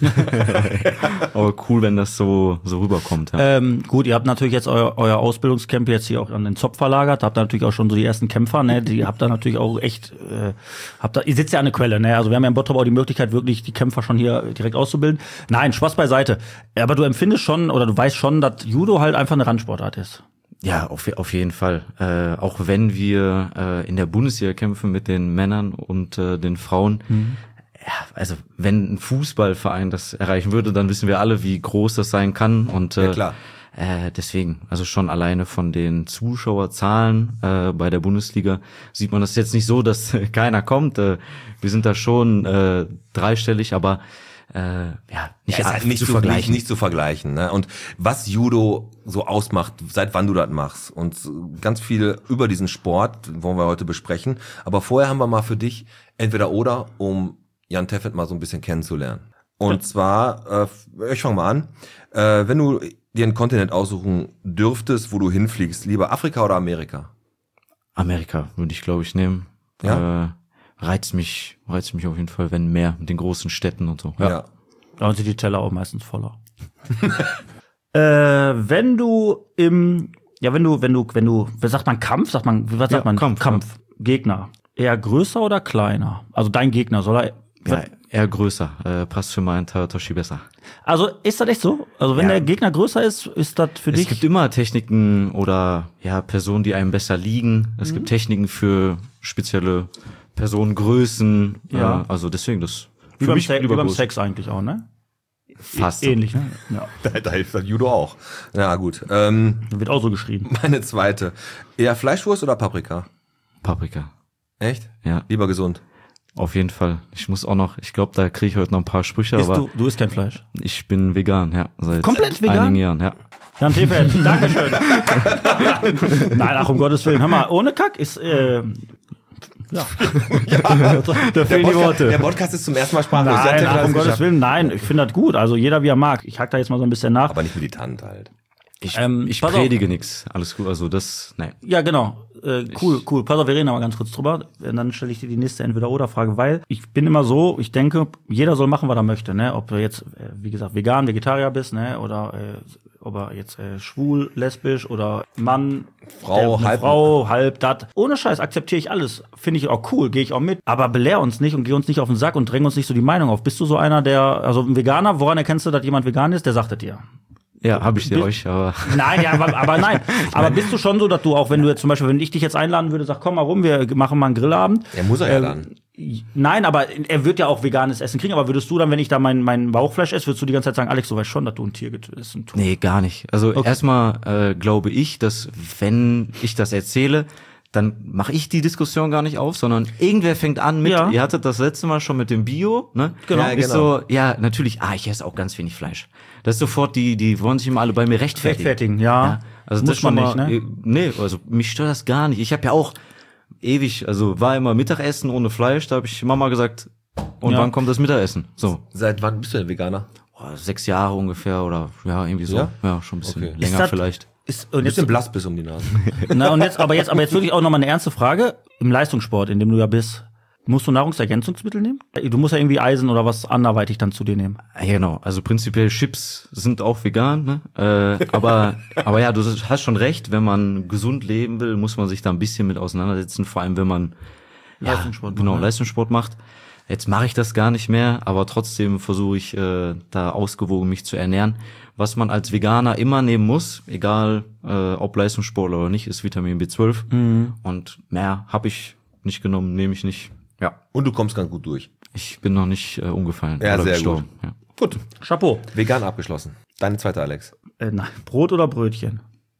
aber cool, wenn das so rüberkommt. Ja. Gut, ihr habt natürlich jetzt euer Ausbildungscamp jetzt hier auch an den Zopf verlagert, habt da natürlich auch schon so die ersten Kämpfer, ne? Die habt da natürlich auch echt, ihr sitzt ja an der Quelle, ne? Also wir haben ja in Bottrop auch die Möglichkeit, wirklich die Kämpfer schon hier direkt auszubilden. Nein, Spaß beiseite. Aber du empfindest schon, oder du weißt schon, dass Judo halt einfach eine Randsportart ist. Ja, auf jeden Fall. Auch wenn wir in der Bundesliga kämpfen mit den Männern und den Frauen. Ja, also wenn ein Fußballverein das erreichen würde, dann wissen wir alle, wie groß das sein kann. Und Ja, klar. deswegen, also schon alleine von den Zuschauerzahlen bei der Bundesliga sieht man das jetzt nicht so, dass keiner kommt. Wir sind da schon dreistellig, aber nicht, ist halt nicht zu vergleichen. Nicht zu vergleichen, ne? Und was Judo so ausmacht, seit wann du das machst und ganz viel über diesen Sport wollen wir heute besprechen. Aber vorher haben wir mal für dich entweder oder, um Jan Tefert mal so ein bisschen kennenzulernen. Und zwar, ich fange mal an, wenn du dir einen Kontinent aussuchen dürftest, wo du hinfliegst, lieber Afrika oder Amerika? Amerika würde ich, glaube ich, nehmen. Ja? Reizt mich auf jeden Fall, wenn mehr mit den großen Städten und so. Ja. Da sind die Teller auch meistens voller. Wenn du, was sagt man, Kampf? Was sagt man? Kampf. Gegner. Eher größer oder kleiner? Also dein Gegner, soll er... Ja, eher größer. Passt für meinen Toshi besser. Also ist das echt so? Also wenn der Gegner größer ist das für dich... Es gibt immer Techniken oder Personen, die einem besser liegen. Es gibt Techniken für spezielle Personengrößen. Ja. Also deswegen das. Wie beim Sex eigentlich auch, ne? Fast. Ähnlich, ne? Ja. Da hilft das Judo auch. Ja, gut. Wird auch so geschrieben. Meine zweite. Eher Fleischwurst oder Paprika? Paprika. Echt? Ja. Lieber gesund. Auf jeden Fall. Ich glaube, da kriege ich heute noch ein paar Sprüche, aber du isst kein Fleisch? Ich bin vegan, ja. Seit komplett vegan? einigen Jahren, ja. Jan Tefeld, Dankeschön. Nein, ach um Gottes Willen, hör mal, ohne Kack ist, da fehlen die Worte. Der Podcast ist zum ersten Mal sprachlos. Nein, ach, um Gottes Willen, nein, ich finde das gut. Also jeder wie er mag. Ich hack da jetzt mal so ein bisschen nach. Aber nicht militant halt. Ich predige nichts. Alles gut, also das, nein. Ja, genau. Cool. Pass auf, wir reden aber ganz kurz drüber. Dann stelle ich dir die nächste Entweder-Oder-Frage, weil ich bin immer so, ich denke, jeder soll machen, was er möchte, ne? Ob du jetzt, wie gesagt, vegan, Vegetarier bist, ne? Oder ob er jetzt schwul, lesbisch oder Mann, Frau, halb dat. Ohne Scheiß akzeptiere ich alles. Finde ich auch cool, gehe ich auch mit. Aber belehr uns nicht und geh uns nicht auf den Sack und dräng uns nicht so die Meinung auf. Bist du so einer, also ein Veganer, woran erkennst du, dass jemand vegan ist? Der sagt es dir. Ja, habe ich dir euch, aber... Nein, ja, aber nein. Aber bist du schon so, dass du auch, wenn du jetzt zum Beispiel, wenn ich dich jetzt einladen würde, sag, komm mal rum, wir machen mal einen Grillabend. Er muss ja dann. Nein, aber er wird ja auch veganes Essen kriegen. Aber würdest du dann, wenn ich da mein Bauchfleisch esse, würdest du die ganze Zeit sagen, Alex, du weißt schon, dass du ein Tier isst? Nee, gar nicht. Also erstmal glaube ich, dass wenn ich das erzähle, dann mache ich die Diskussion gar nicht auf, sondern irgendwer fängt an mit, ihr hattet das letzte Mal schon mit dem Bio, ne? Genau. Ja, ist so, ja, natürlich, ich esse auch ganz wenig Fleisch. Das ist sofort, die wollen sich immer alle bei mir rechtfertigen. Ja. Also muss das schon man mal, nicht, ne? Nee, also mich stört das gar nicht. Ich habe ja auch ewig, also war immer Mittagessen ohne Fleisch, da habe ich Mama gesagt, und wann kommt das Mittagessen? So. Seit wann bist du denn Veganer? 6 Jahre ungefähr oder irgendwie so. Ja, schon ein bisschen länger vielleicht. Und jetzt ein blass bis um die Nase. Na, und jetzt wirklich auch nochmal eine ernste Frage. Im Leistungssport, in dem du ja bist, musst du Nahrungsergänzungsmittel nehmen? Du musst ja irgendwie Eisen oder was anderweitig dann zu dir nehmen. Ja, genau. Also prinzipiell Chips sind auch vegan, ne? Aber ja, du hast schon recht. Wenn man gesund leben will, muss man sich da ein bisschen mit auseinandersetzen. Vor allem, wenn man Leistungssport macht. Jetzt mache ich das gar nicht mehr, aber trotzdem versuche ich da ausgewogen mich zu ernähren. Was man als Veganer immer nehmen muss, egal ob Leistungssportler oder nicht, ist Vitamin B12. Und mehr habe ich nicht genommen, nehme ich nicht. Ja. Und du kommst ganz gut durch. Ich bin noch nicht umgefallen oder sehr gestorben. Gut. Ja. Gut. Chapeau. Vegan abgeschlossen. Deine zweite, Alex. Nein. Brot oder Brötchen?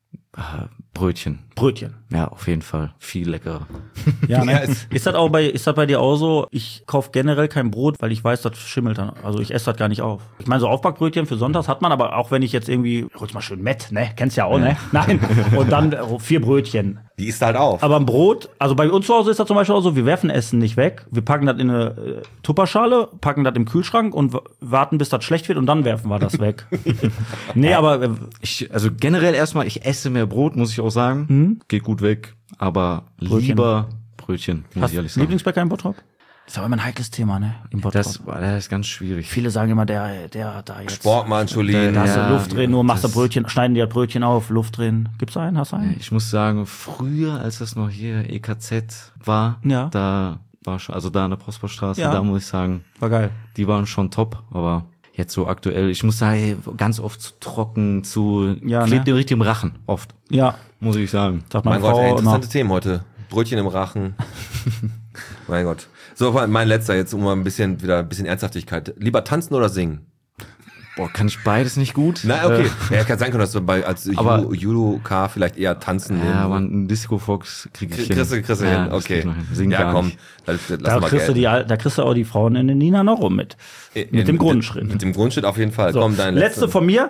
Brötchen. Ja, auf jeden Fall. Viel leckerer. Ja, ne? Ist das bei dir auch so? Ich kaufe generell kein Brot, weil ich weiß, das schimmelt dann. Also ich esse das gar nicht auf. Ich meine, so Aufbackbrötchen für Sonntags hat man, aber auch wenn ich jetzt irgendwie, hol's mal schön Mett, ne? Kennst ja auch, ne? Nein. Und dann 4 Brötchen. Die isst halt auf. Aber ein Brot, also bei uns zu Hause ist das zum Beispiel auch so, wir werfen Essen nicht weg. Wir packen das in eine Tupperschale, packen das im Kühlschrank und warten, bis das schlecht wird und dann werfen wir das weg. Nee, aber also generell erstmal, ich esse mehr Brot, muss ich auch sagen. Geht gut weg, aber lieber Brötchen, muss ich ehrlich sagen. Lieblingsbäcker im Bottrop? Das ist aber immer ein heikles Thema, ne? Im Bottrop. Das ist ganz schwierig. Viele sagen immer, der da jetzt. Sportmann, Scholin. Da hast du Luft drin, nur machst du Brötchen, schneiden die das Brötchen auf, Luft drin. Gibt's einen? Hast du einen? Ich muss sagen, früher, als das noch hier EKZ war, da war schon, also da an der Prosperstraße, da muss ich sagen, war geil. Die waren schon top, aber jetzt so aktuell, ich muss sagen, ganz oft zu trocken, klebt dem richtig im Rachen, oft. Ja. Muss ich sagen. Mein Gott, interessante Themen heute. Brötchen im Rachen. Mein Gott. So, mein letzter jetzt, um mal ein bisschen Ernsthaftigkeit. Lieber tanzen oder singen? Boah, kann ich beides nicht gut. Na, okay. Kann sein können, dass du als Judoka vielleicht eher tanzen nehmen. Ja, aber einen Disco-Fox krieg ich hin. Kriegst du hin, okay. Singen ja, komm. Da kriegst du auch die Frauen in den Nina noch rum mit. Mit dem Grundschritt. Mit dem Grundschritt auf jeden Fall. So, komm, dein letzte von mir.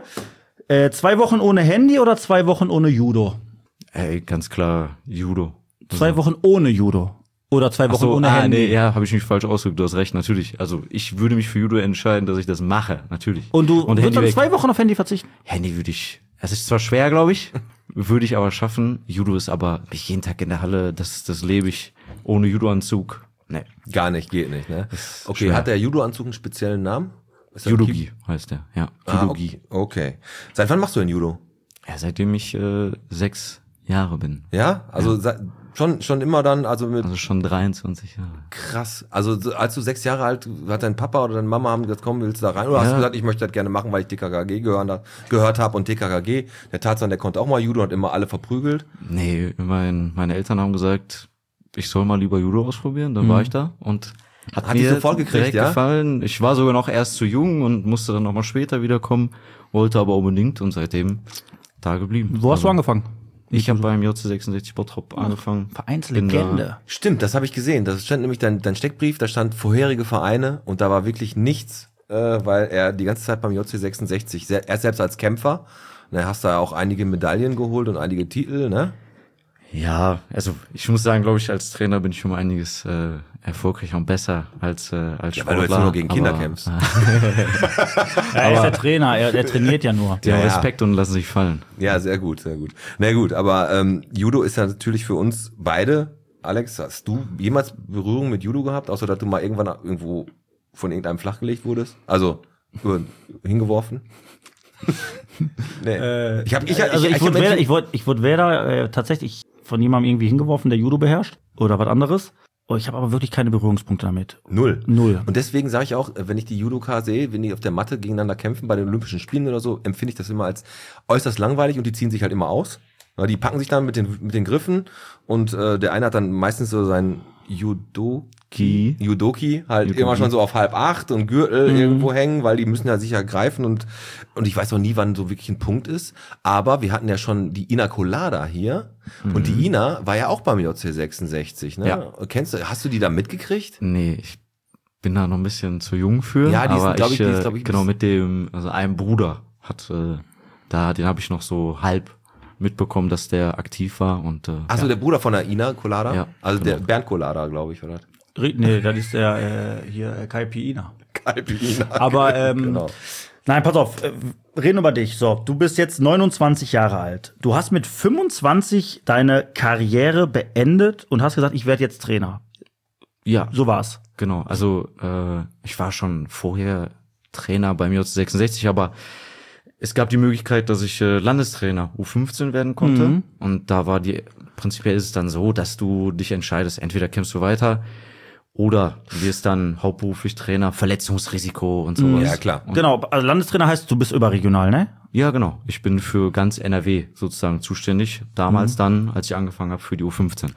2 Wochen ohne Handy oder 2 Wochen ohne Judo? Ey, ganz klar, Judo. 2 Wochen ohne Judo. Oder 2 Wochen ohne Handy? Handy? Nee, ja, habe ich mich falsch ausgedrückt, du hast recht, natürlich. Also ich würde mich für Judo entscheiden, dass ich das mache, natürlich. Und du würdest dann 2 Wochen auf Handy verzichten? Handy würde ich, es ist zwar schwer, glaube ich, würde ich aber schaffen. Judo ist aber jeden Tag in der Halle, das lebe ich ohne Judoanzug. Nee. Gar nicht, geht nicht, ne? Okay, schwer. hat der Judoanzug einen speziellen Namen? Ist das Judogi heißt der, ja. Judogi. Okay. Seit wann machst du denn Judo? Ja, seitdem ich 6 Jahre bin. Ja? Also schon immer dann, also mit Also schon 23 Jahre. krass. Also als du 6 Jahre alt, hat dein Papa oder deine Mama haben gesagt, komm, willst du da rein? Oder hast du gesagt, ich möchte das gerne machen, weil ich TKKG gehört habe und TKKG, der Tarzan, der konnte auch mal Judo, hat immer alle verprügelt. Nee, meine Eltern haben gesagt, ich soll mal lieber Judo ausprobieren, dann war ich da und hat dich mir sofort gekriegt, direkt ja? gefallen. Ich war sogar noch erst zu jung und musste dann noch mal später wiederkommen, wollte aber unbedingt und seitdem da geblieben. Wo hast du angefangen? Ich habe beim JC66 Bottrop angefangen. Vereinslegende. Stimmt, das habe ich gesehen. Das stand nämlich dein Steckbrief, da stand vorherige Vereine und da war wirklich nichts, weil er die ganze Zeit beim JC66, er selbst als Kämpfer, ne, hast da auch einige Medaillen geholt und einige Titel, ne? Ja, also ich muss sagen, glaube ich, als Trainer bin ich um einiges erfolgreicher und besser als Sportler. Ja, weil du jetzt nur gegen Kinder kämpfst. Er ist der Trainer, er trainiert ja nur. Die haben Ja. Respekt und lassen sich fallen. Ja, sehr gut, sehr gut. Na gut, aber Judo ist ja natürlich für uns beide. Alex, hast du jemals Berührung mit Judo gehabt, außer dass du mal irgendwann irgendwo von irgendeinem flachgelegt wurdest? Also hingeworfen? Nee. Ich wurde weder tatsächlich von jemandem irgendwie hingeworfen, der Judo beherrscht oder was anderes. Oh, ich habe aber wirklich keine Berührungspunkte damit. Null. Und deswegen sage ich auch, wenn ich die Judoka sehe, wenn die auf der Matte gegeneinander kämpfen bei den Olympischen Spielen oder so, empfinde ich das immer als äußerst langweilig und die ziehen sich halt immer aus. Ja, die packen sich dann mit den Griffen und der eine hat dann meistens so sein Judoki immer schon so auf 7:30 und Gürtel irgendwo hängen, weil die müssen ja sicher greifen und ich weiß auch nie, wann so wirklich ein Punkt ist. Aber wir hatten ja schon die Ina Colada hier und die Ina war ja auch beim JC66, ne? Ja. Hast du die da mitgekriegt? Nee, ich bin da noch ein bisschen zu jung für. Ja, die ist, glaube ich, genau, mit dem, also einem Bruder hat, den habe ich noch so halb mitbekommen, dass der aktiv war und Also der Bruder von der Ina Colada? Ja, also genau. der Bernd Colada, glaube ich, oder? Nee, das ist der hier Kai Piina. Ina. Aber genau. nein, pass auf, reden über dich. So, du bist jetzt 29 Jahre alt. Du hast mit 25 deine Karriere beendet und hast gesagt, ich werde jetzt Trainer. ja, So war's. genau. Also ich war schon vorher Trainer beim JC66, aber es gab die Möglichkeit, dass ich Landestrainer U15 werden konnte. Und da war prinzipiell ist es dann so, dass du dich entscheidest, entweder kämpfst du weiter oder du wirst dann hauptberuflich Trainer, Verletzungsrisiko und sowas. Ja, klar. Genau, also Landestrainer heißt, du bist überregional, ne? Ja, genau. Ich bin für ganz NRW sozusagen zuständig. Damals dann, als ich angefangen habe, für die U15.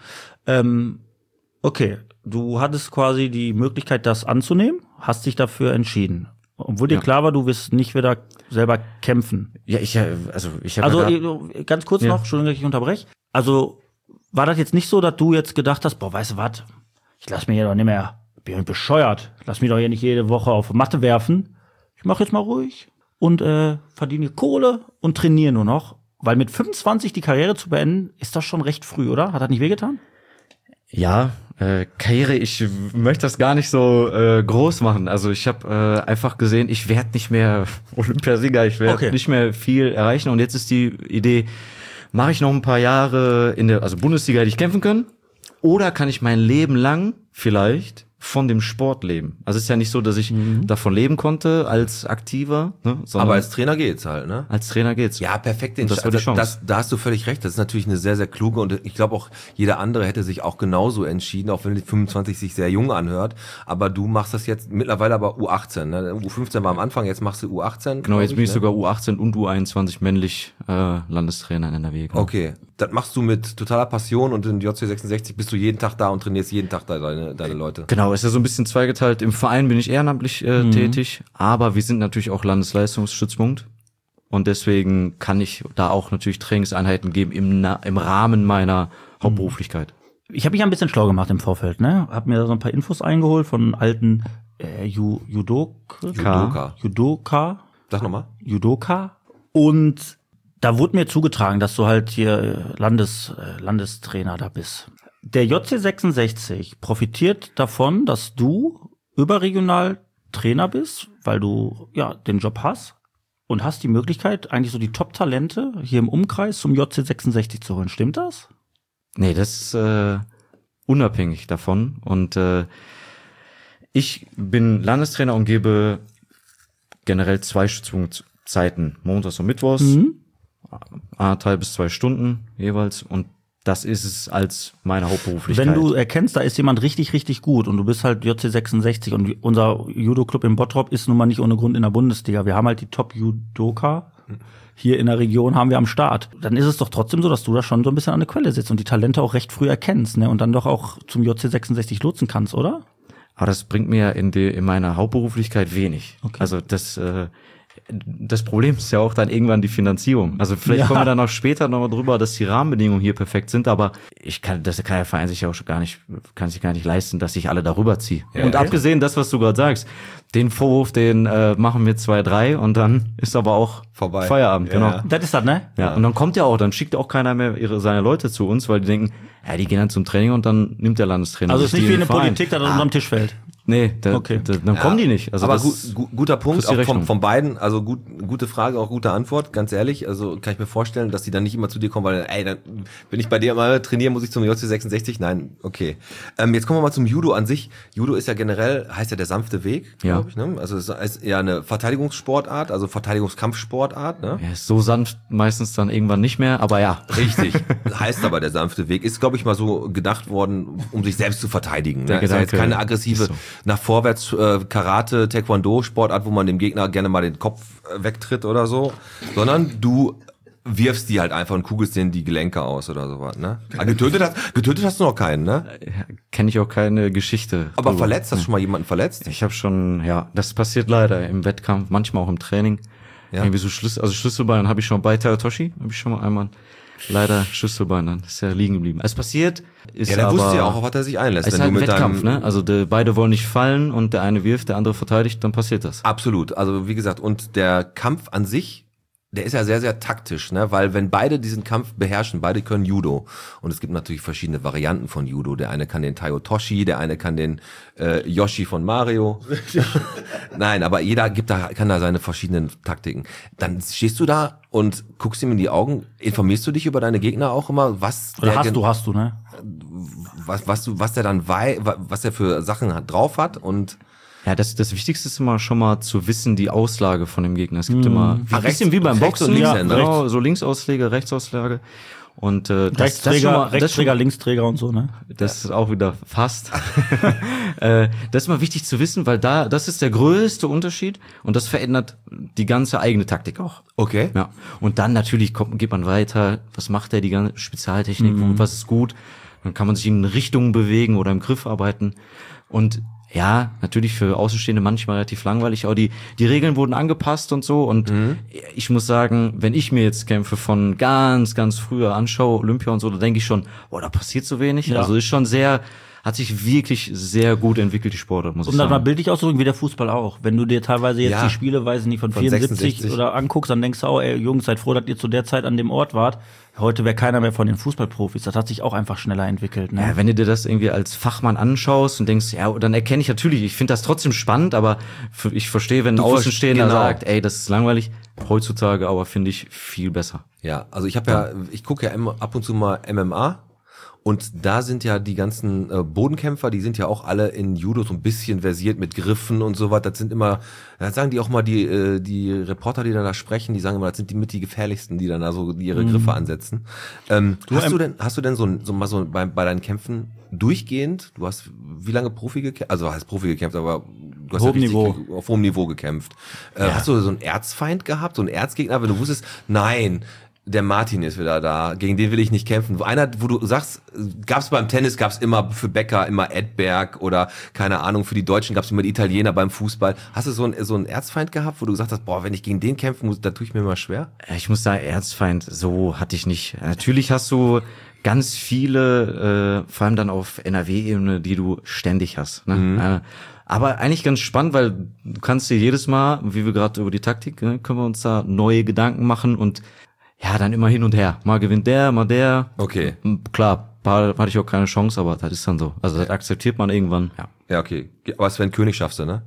Okay, du hattest quasi die Möglichkeit, das anzunehmen, hast dich dafür entschieden. Obwohl dir klar war, du wirst nicht wieder selber kämpfen. Ja, ich habe Ganz kurz noch, Entschuldigung, dass ich unterbreche. Also war das jetzt nicht so, dass du jetzt gedacht hast, boah, weißt du was, ich lass mir hier doch nicht mehr, bin bescheuert, lass mich doch hier nicht jede Woche auf Matte werfen. Ich mache jetzt mal ruhig und verdiene Kohle und trainiere nur noch. Weil mit 25 die Karriere zu beenden, ist das schon recht früh, oder? Hat das nicht wehgetan? Ja, Karriere, ich möchte das gar nicht so groß machen. Also ich habe einfach gesehen, ich werde nicht mehr Olympiasieger, ich werde nicht mehr viel erreichen. Und jetzt ist die Idee, mache ich noch ein paar Jahre in der Bundesliga, hätte ich kämpfen können? Oder kann ich mein Leben lang vielleicht von dem Sport leben? Also es ist ja nicht so, dass ich davon leben konnte als Aktiver, ne, sondern Aber als Trainer geht's halt, ne? als Trainer geht's. Ja, perfekt. Und das war die Chance. Da hast du völlig recht. Das ist natürlich eine sehr, sehr kluge und ich glaube auch jeder andere hätte sich auch genauso entschieden, auch wenn die 25 sich sehr jung anhört. Aber du machst das jetzt mittlerweile aber U18, ne? U15 war am Anfang, jetzt machst du U18. Genau, jetzt bin ich ne? sogar U18 und U21 männlich Landestrainer in NRW. Genau. Okay, das machst du mit totaler Passion und in JC66 bist du jeden Tag da und trainierst jeden Tag da deine Leute. Genau, ist ja so ein bisschen zweigeteilt. Im Verein bin ich ehrenamtlich tätig, aber wir sind natürlich auch Landesleistungsstützpunkt und deswegen kann ich da auch natürlich Trainingseinheiten geben im Rahmen meiner Hauptberuflichkeit. Ich habe mich ein bisschen schlau gemacht im Vorfeld, ne? Hab mir so ein paar Infos eingeholt von alten Judoka. Judoka Sag nochmal. Judoka und Da wurde mir zugetragen, dass du halt hier Landestrainer da bist. Der JC 66 profitiert davon, dass du überregional Trainer bist, weil du ja den Job hast und hast die Möglichkeit, eigentlich so die Top-Talente hier im Umkreis zum JC 66 zu holen. Stimmt das? Nee, das ist unabhängig davon. Und ich bin Landestrainer und gebe generell 2 Stützpunktzeiten, montags und mittwochs, 1,5 bis 2 Stunden jeweils. Und das ist es als meine Hauptberuflichkeit. Wenn du erkennst, da ist jemand richtig, richtig gut und du bist halt JC 66 und unser Judo-Club in Bottrop ist nun mal nicht ohne Grund in der Bundesliga. Wir haben halt die Top-Judoka hier in der Region haben wir am Start. Dann ist es doch trotzdem so, dass du da schon so ein bisschen an der Quelle sitzt und die Talente auch recht früh erkennst, ne? Und dann doch auch zum JC 66 lotsen kannst, oder? Aber das bringt mir in meiner Hauptberuflichkeit wenig. Okay. Also das Problem ist ja auch dann irgendwann die Finanzierung. Also vielleicht kommen wir dann noch später noch mal drüber, dass die Rahmenbedingungen hier perfekt sind, aber kann der Verein sich ja auch schon kann sich gar nicht leisten, dass ich alle darüber ziehe. Ja, und abgesehen das, was du gerade sagst, den Vorwurf, den machen wir 2, 3 und dann ist aber auch vorbei. Feierabend, genau. Das ist das, ne? Ja. Und dann schickt auch keiner mehr seine Leute zu uns, weil die denken, ja, die gehen dann zum Training und dann nimmt der Landestrainer. Also es ist nicht wie eine Politik, da unterm Tisch fällt. Nee, dann kommen die nicht. Also aber guter Punkt auch von beiden. Also gute Frage, auch gute Antwort. Ganz ehrlich, also kann ich mir vorstellen, dass die dann nicht immer zu dir kommen, weil dann wenn ich bei dir mal trainiere, muss ich zum JC 66. Nein, okay. Jetzt kommen wir mal zum Judo an sich. Judo ist ja generell, heißt ja der sanfte Weg, glaube ich. Ne? Also es ist eher eine Verteidigungssportart, also Verteidigungskampfsportart. Ne? Ja, ist so sanft meistens dann irgendwann nicht mehr, aber ja. Richtig. Heißt aber der sanfte Weg. Ist, glaube ich, mal so gedacht worden, um sich selbst zu verteidigen. Ne? Ist ja jetzt keine aggressive nach vorwärts Karate, Taekwondo, Sportart, wo man dem Gegner gerne mal den Kopf wegtritt oder so, sondern du wirfst die halt einfach und kugelst denen die Gelenke aus oder sowas, ne? Getötet hast du noch keinen, ne? Kenne ich auch keine Geschichte. Aber drüber. Verletzt? Hast du schon mal jemanden verletzt? Ich habe schon, das passiert leider im Wettkampf, manchmal auch im Training. Ja. Irgendwie so Schlüsselbein habe ich schon bei Tayotoshi, habe ich schon mal einmal leider Schlüsselbein, dann ist er liegen geblieben. Es passiert, ist aber... Ja, der wusste ja auch, auf was er sich einlässt. Es ist halt ein Wettkampf, ne? Also beide wollen nicht fallen und der eine wirft, der andere verteidigt, dann passiert das. Absolut, also wie gesagt, und der Kampf an sich, der ist ja sehr, sehr taktisch, ne? Weil wenn beide diesen Kampf beherrschen, beide können Judo. Und es gibt natürlich verschiedene Varianten von Judo. Der eine kann den Tayotoshi, der eine kann den Yoshi von Mario. Nein, aber jeder kann da seine verschiedenen Taktiken. Dann stehst du da und guckst ihm in die Augen. Informierst du dich über deine Gegner auch immer, was oder hast du, ne? Was der dann was der für Sachen drauf hat und ja, das Wichtigste ist immer schon mal zu wissen, die Auslage von dem Gegner. Es gibt immer ein bisschen wie beim Boxen, genau, so Linksausschläge, Rechtsausschläge. Und Rechtsträger, Linksträger und so, ne? Das ist auch wieder fast. Das ist mal wichtig zu wissen, weil das ist der größte Unterschied und das verändert die ganze eigene Taktik auch. Okay. Ja. Und dann natürlich geht man weiter, was macht die ganze Spezialtechnik und was ist gut? Dann kann man sich in Richtungen bewegen oder im Griff arbeiten und ja, natürlich für Außenstehende manchmal relativ langweilig, aber die Regeln wurden angepasst und so und ich muss sagen, wenn ich mir jetzt Kämpfe von ganz, ganz früher anschaue, Olympia und so, da denke ich schon, da passiert so wenig. Ja. Also ist schon hat sich wirklich sehr gut entwickelt, die Sportart, muss ich sagen. Und dann mal bildlich ausdrücken wie der Fußball auch. Wenn du dir teilweise jetzt die Spiele, weiß ich nicht, von 74 66 oder anguckst, dann denkst du auch, ey Jungs, seid froh, dass ihr zu der Zeit an dem Ort wart. Heute wäre keiner mehr von den Fußballprofis. Das hat sich auch einfach schneller entwickelt. Ne? Ja, wenn du dir das irgendwie als Fachmann anschaust und denkst, ja, dann erkenne ich natürlich, ich finde das trotzdem spannend, aber ich verstehe, wenn ein Außenstehender sagt, ey, das ist langweilig. Heutzutage aber finde ich viel besser. Ja, also ich gucke ja immer ab und zu mal MMA. Und da sind ja die ganzen Bodenkämpfer, die sind ja auch alle in Judo so ein bisschen versiert mit Griffen und so was. Das sind immer, das sagen die auch mal die Reporter, die dann da sprechen, die sagen immer, das sind die gefährlichsten, die dann da so ihre Griffe ansetzen. Hast du denn so mal bei deinen Kämpfen durchgehend, du hast wie lange Profi gekämpft, also heißt Profi gekämpft, aber du hast auf hohem Niveau gekämpft. Hast du so einen Erzfeind gehabt, so einen Erzgegner, wenn du wusstest, nein, der Martin ist wieder da, gegen den will ich nicht kämpfen. Einer, wo du sagst, gab's beim Tennis, gab's immer für Becker immer Edberg oder keine Ahnung, für die Deutschen gab's immer die Italiener beim Fußball. Hast du so einen Erzfeind gehabt, wo du gesagt hast, wenn ich gegen den kämpfen muss, da tue ich mir immer schwer? Ich muss sagen, Erzfeind, so hatte ich nicht. Natürlich hast du ganz viele, vor allem dann auf NRW-Ebene, die du ständig hast. Ne? Aber eigentlich ganz spannend, weil du kannst dir jedes Mal, wie wir gerade über die Taktik, können wir uns da neue Gedanken machen und Ja, dann immer hin und her. Mal gewinnt der, mal der. Okay. Klar, hatte ich auch keine Chance, aber das ist dann so. Also das akzeptiert man irgendwann, ja. Ja, okay. Aber Sven König schaffst du, ne?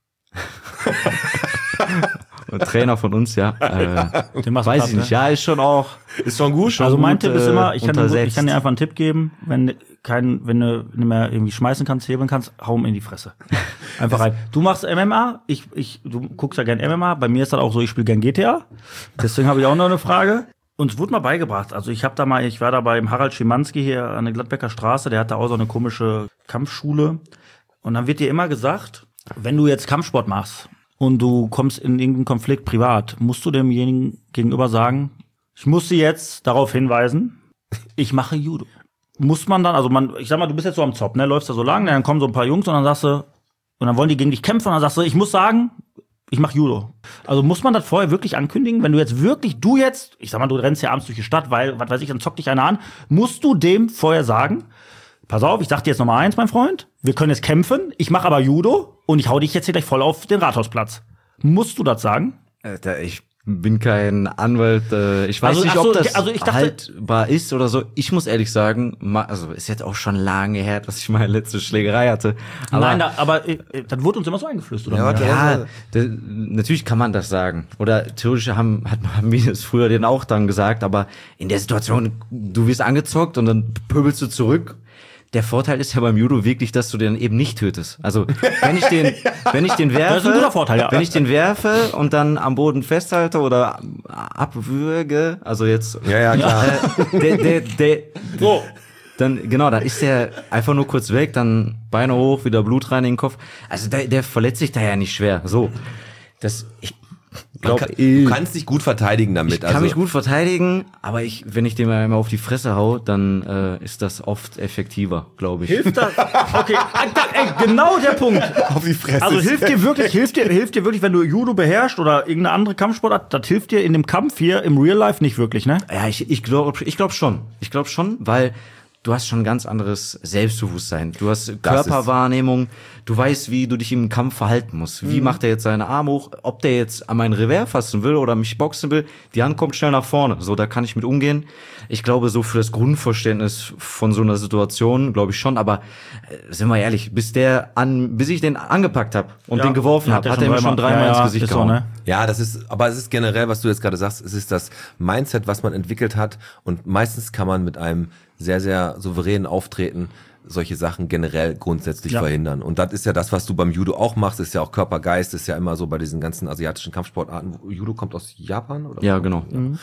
Und Trainer von uns, ja. Den machst du Weiß platt, ich nicht. ne? Ja, ist schon auch. Ist schon gut. Also mein gut, Tipp ist immer, ich kann untersetzt. dir einfach einen Tipp geben, wenn du nicht mehr irgendwie schmeißen kannst, hebeln kannst, hau ihm in die Fresse. Einfach rein. Du machst MMA, du guckst ja gern MMA, bei mir ist das auch so, ich spiele gern GTA. Deswegen habe ich auch noch eine Frage. Uns wurde mal beigebracht, also ich war da beim Harald Schimanski hier an der Gladbecker Straße, der hatte auch so eine komische Kampfschule. Und dann wird dir immer gesagt, wenn du jetzt Kampfsport machst und du kommst in irgendeinen Konflikt privat, musst du demjenigen gegenüber sagen, ich muss sie jetzt darauf hinweisen, ich mache Judo. Muss man dann, ich sag mal, du bist jetzt so am Zopf, ne, läufst da so lang, dann kommen so ein paar Jungs und dann sagst du, und dann wollen die gegen dich kämpfen und dann sagst du, ich muss sagen, ich mache Judo. Also muss man das vorher wirklich ankündigen, wenn du jetzt, ich sag mal, du rennst ja abends durch die Stadt, weil, was weiß ich, dann zockt dich einer an, musst du dem vorher sagen, pass auf, ich sag dir jetzt Nummer 1, mein Freund, wir können jetzt kämpfen, ich mache aber Judo und ich hau dich jetzt hier gleich voll auf den Rathausplatz. Musst du das sagen? Ich bin kein Anwalt, ich weiß nicht, ob das ich dachte, haltbar ist oder so. Ich muss ehrlich sagen, also ist jetzt auch schon lange her, dass ich meine letzte Schlägerei hatte. Aber das wurde uns immer so eingeflößt, oder? Natürlich kann man das sagen. Oder theoretisch haben wir das früher denen auch dann gesagt, aber in der Situation, du wirst angezockt und dann pöbelst du zurück. Der Vorteil ist ja beim Judo wirklich, dass du den eben nicht tötest. Also, wenn ich den werfe, das ist ein guter Vorteil, ja. Wenn ich den werfe und dann am Boden festhalte oder abwürge, also jetzt, Ja, klar. So. Dann ist der einfach nur kurz weg, dann Beine hoch, wieder Blut rein in den Kopf. Also, der verletzt sich da ja nicht schwer. So. Du kannst dich gut verteidigen damit. Ich kann mich gut verteidigen, aber wenn ich dem einmal auf die Fresse hau, dann ist das oft effektiver, glaube ich. Hilft das? Okay, genau der Punkt. Auf die Fresse. Also hilft dir wirklich, wenn du Judo beherrschst oder irgendeine andere Kampfsportart, das hilft dir in dem Kampf hier im Real Life nicht wirklich, ne? Ja, ich glaub schon. Ich glaube schon, weil du hast schon ein ganz anderes Selbstbewusstsein. Du hast Körperwahrnehmung. Du weißt, wie du dich im Kampf verhalten musst. Wie macht er jetzt seine Arme hoch? Ob der jetzt an mein Revers fassen will oder mich boxen will, die Hand kommt schnell nach vorne. So, da kann ich mit umgehen. Ich glaube, so für das Grundverständnis von so einer Situation, glaube ich schon. Aber sind wir ehrlich, bis ich den angepackt habe und den geworfen habe, hat er mir schon dreimal ins Gesicht gehauen. So, ne? Ja, es ist generell, was du jetzt gerade sagst, es ist das Mindset, was man entwickelt hat. Und meistens kann man mit einem sehr, sehr souveränen Auftreten solche Sachen generell grundsätzlich verhindern. Und das ist ja das, was du beim Judo auch machst, ist ja auch Körpergeist, ist ja immer so bei diesen ganzen asiatischen Kampfsportarten. Judo kommt aus Japan, oder? Ja, genau.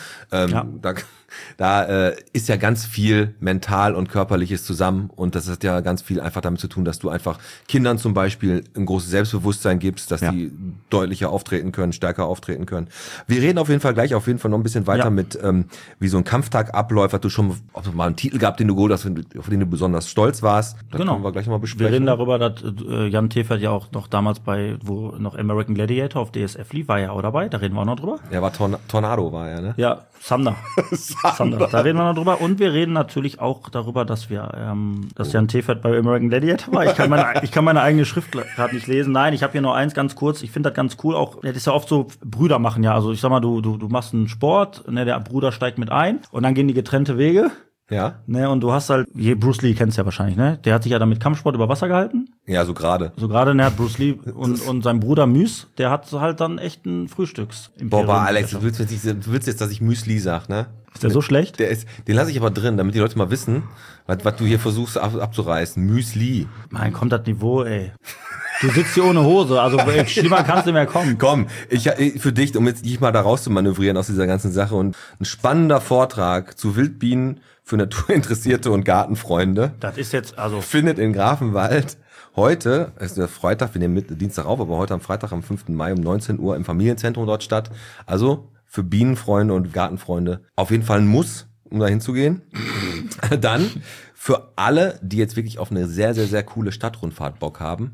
Da ist ja ganz viel mental und körperliches zusammen und das hat ja ganz viel einfach damit zu tun, dass du einfach Kindern zum Beispiel ein großes Selbstbewusstsein gibst, dass die deutlicher auftreten können, stärker auftreten können. Wir reden auf jeden Fall gleich noch ein bisschen weiter mit, wie so ein Kampftag abläuft. Hast du mal einen Titel gehabt, den du geholt hast, auf den du besonders stolz warst? Das können wir gleich mal besprechen. Wir reden darüber, dass Jan Tefert ja auch noch damals wo noch American Gladiator auf DSF lief, war ja auch dabei, da reden wir auch noch drüber. Ja, war Tornado, war er, ne? Ja, Sumner. Da reden wir noch drüber. Und wir reden natürlich auch darüber, dass Jan Tefert bei American Gladiator war. Ich kann meine eigene Schrift gerade nicht lesen. Nein, ich habe hier nur eins ganz kurz. Ich finde das ganz cool. Auch, das ist ja oft so, Brüder machen ja. Also ich sag mal, du machst einen Sport, ne, der Bruder steigt mit ein und dann gehen die getrennte Wege. Ja. Ne, und du hast halt, Bruce Lee kennst du ja wahrscheinlich, ne? Der hat sich ja dann mit Kampfsport über Wasser gehalten. Ja, so gerade. Ne, hat Bruce Lee und sein Bruder Müs, der hat halt dann echt ein Frühstücksimperium. Boah, Alex, du willst jetzt, dass ich Müsli sag, ne? Ist der so schlecht? Den lasse ich aber drin, damit die Leute mal wissen, was du hier versuchst abzureißen. Müsli. Mein, kommt das Niveau, ey. Du sitzt hier ohne Hose, also schlimmer kannst du mehr kommen. Komm, für dich, um jetzt dich mal da raus zu manövrieren aus dieser ganzen Sache und ein spannender Vortrag zu Wildbienen für Naturinteressierte und Gartenfreunde. Das ist jetzt, findet in Grafenwald heute, es ist der Freitag, wir nehmen Dienstag auf, aber heute am Freitag, am 5. Mai um 19 Uhr im Familienzentrum dort statt. Also für Bienenfreunde und Gartenfreunde auf jeden Fall ein Muss, um da hinzugehen. Dann für alle, die jetzt wirklich auf eine sehr, sehr, sehr coole Stadtrundfahrt Bock haben,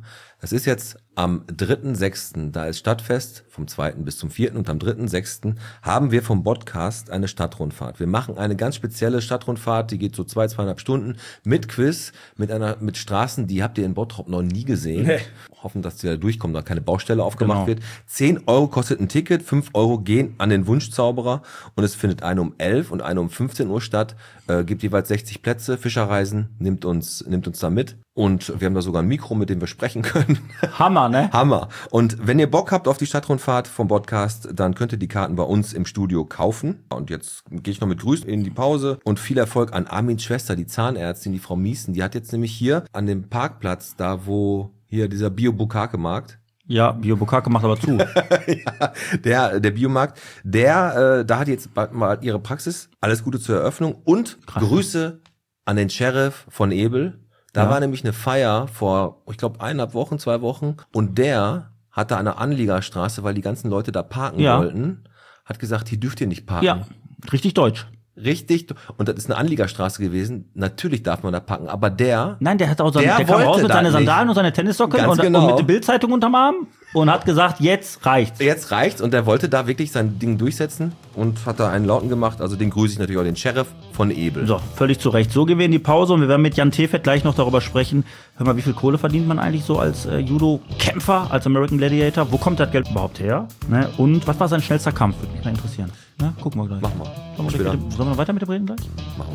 Es ist jetzt am 3.6., da ist Stadtfest, vom 2. bis zum 4. und am 3.6. haben wir vom Podcast eine Stadtrundfahrt. Wir machen eine ganz spezielle Stadtrundfahrt, die geht so 2,5 Stunden mit Quiz, mit Straßen, die habt ihr in Bottrop noch nie gesehen. Nee. Hoffen, dass die da durchkommen, da keine Baustelle aufgemacht wird. 10 Euro kostet ein Ticket, 5 Euro gehen an den Wunschzauberer und es findet eine um 11 und eine um 15 Uhr statt. Gibt jeweils 60 Plätze. Fischerreisen nimmt uns da mit. Und wir haben da sogar ein Mikro, mit dem wir sprechen können. Hammer, ne? Hammer. Und wenn ihr Bock habt auf die Stadtrundfahrt vom Podcast, dann könnt ihr die Karten bei uns im Studio kaufen. Und jetzt gehe ich noch mit Grüßen in die Pause. Und viel Erfolg an Armins Schwester, die Zahnärztin, die Frau Miesen. Die hat jetzt nämlich hier an dem Parkplatz, da wo hier dieser Bio-Bukake-Markt. Ja, Bio-Bukake macht aber zu. Ja, der Biomarkt, da hat jetzt bald mal ihre Praxis. Alles Gute zur Eröffnung und krass. Grüße an den Sheriff von Ebel. Da war nämlich eine Feier vor, ich glaube, 2 Wochen und der hat da an der Anliegerstraße, weil die ganzen Leute da parken wollten, hat gesagt, hier dürft ihr nicht parken. Ja, richtig deutsch. Richtig, und das ist eine Anliegerstraße gewesen. Natürlich darf man da parken, aber Nein, der hat auch der kam raus mit seinen Sandalen und seine Tennissocken und mit der Bildzeitung unterm Arm und hat gesagt, jetzt reicht's. Jetzt reicht's und der wollte da wirklich sein Ding durchsetzen und hat da einen Lauten gemacht. Also den grüße ich natürlich auch, den Sheriff von Ebel. So, völlig zu Recht. So gehen wir in die Pause und wir werden mit Jan Tefett gleich noch darüber sprechen. Hör mal, wie viel Kohle verdient man eigentlich so als Judo-Kämpfer, als American Gladiator? Wo kommt das Geld überhaupt her? Ne? Und was war sein schnellster Kampf? Würde mich mal interessieren. Ne? Gucken wir gleich. Machen wir. Sollen wir noch weiter mit dem reden gleich? Machen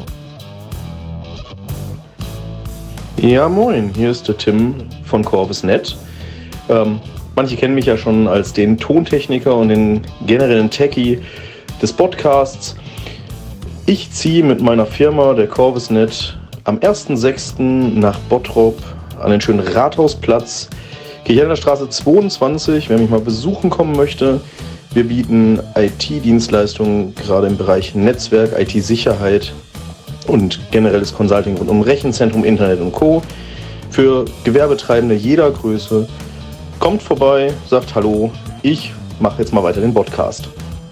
wir. Ja, moin. Hier ist der Tim von Corvus.net. Manche kennen mich ja schon als den Tontechniker und den generellen Techie des Podcasts. Ich ziehe mit meiner Firma, der Corvus.net, am 1.6. nach Bottrop an den schönen Rathausplatz. Kirchhellner 22, wer mich mal besuchen kommen möchte. Wir bieten IT-Dienstleistungen, gerade im Bereich Netzwerk, IT-Sicherheit und generelles Consulting rund um Rechenzentrum, Internet und Co. Für Gewerbetreibende jeder Größe. Kommt vorbei, sagt Hallo, ich mache jetzt mal weiter den Podcast.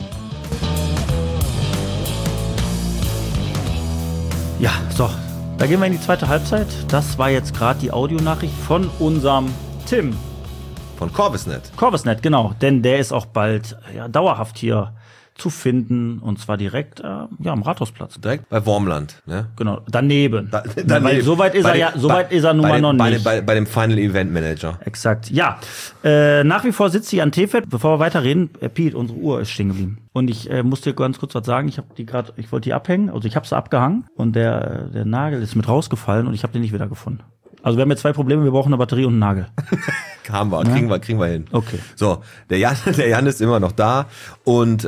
Ja, so, da gehen wir in die zweite Halbzeit. Das war jetzt gerade die Audionachricht von unserem Tim. Von Corvus.net. Corvus.net, genau. Denn der ist auch bald dauerhaft hier zu finden. Und zwar direkt am Rathausplatz. Direkt bei Wormland, ne? Genau, daneben. Daneben. Weil so weit ist er nun mal noch nicht. Bei dem Final Event Manager. Exakt, ja. Nach wie vor sitzt sie an Tefett. Bevor wir weiterreden, Pete, unsere Uhr ist stehen geblieben. Und ich muss dir ganz kurz was sagen. Ich wollte die abhängen. Also ich habe sie abgehangen. Und der Nagel ist mit rausgefallen. Und ich habe den nicht wieder gefunden. Also wir haben jetzt 2 Probleme, wir brauchen eine Batterie und einen Nagel. Kriegen wir hin. Okay. So, der Jan ist immer noch da und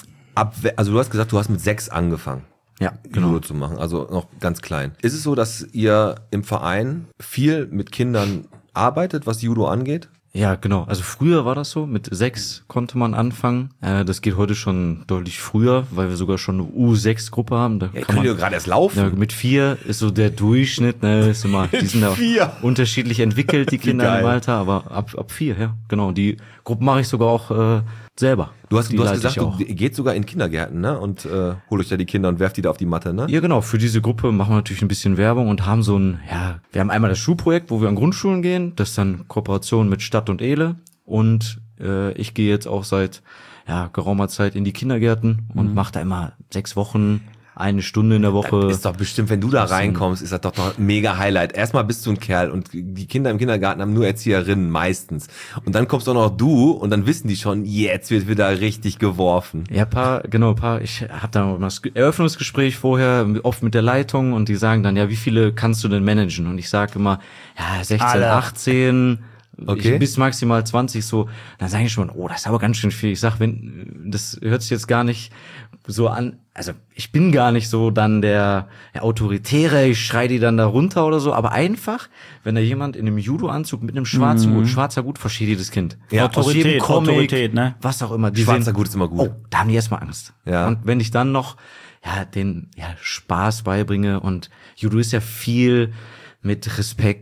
also du hast gesagt, du hast mit 6 angefangen. Ja, genau. Judo zu machen, also noch ganz klein. Ist es so, dass ihr im Verein viel mit Kindern arbeitet, was Judo angeht? Ja, genau. Also früher war das so. Mit 6 konnte man anfangen. Das geht heute schon deutlich früher, weil wir sogar schon eine U6-Gruppe haben. Da könnt ihr gerade erst laufen. Ja, mit 4 ist so der Durchschnitt. Ne, ist immer, die sind ja unterschiedlich entwickelt, die Kinder im Alter. Aber ab 4, ja, genau. Die Gruppen mache ich sogar auch selber. Du hast gesagt, du geht sogar in Kindergärten, ne? Und holt euch da die Kinder und werft die da auf die Matte, ne? Ja, genau. Für diese Gruppe machen wir natürlich ein bisschen Werbung und haben wir haben einmal das Schulprojekt, wo wir an Grundschulen gehen. Das ist dann Kooperation mit Stadt und Ehle. Und ich gehe jetzt auch seit geraumer Zeit in die Kindergärten und mache da immer 6 Wochen 1 Stunde in der Woche. Das ist doch bestimmt, wenn du da reinkommst, ist das doch ein mega Highlight. Erstmal bist du ein Kerl und die Kinder im Kindergarten haben nur Erzieherinnen meistens. Und dann kommst auch noch du und dann wissen die schon, jetzt wird wieder richtig geworfen. Ja, ich habe da mal das Eröffnungsgespräch vorher, oft mit der Leitung und die sagen dann, wie viele kannst du denn managen? Und ich sage immer, 16, 18, okay. Bis maximal 20 so. Dann sage ich schon, das ist aber ganz schön viel. Ich sag, das hört sich jetzt gar nicht so an, also ich bin gar nicht so dann der Autoritäre, ich schrei die dann da runter oder so, aber einfach, wenn da jemand in einem Judo-Anzug mit einem schwarzen Hut, schwarzer Gut, versteht jedes Kind. Ja, Autorität, ne? Was auch immer. Schwarzer Gut ist immer gut. Oh, da haben die erstmal Angst. Ja. Und wenn ich dann noch, den Spaß beibringe und Judo ist ja viel mit Respekt,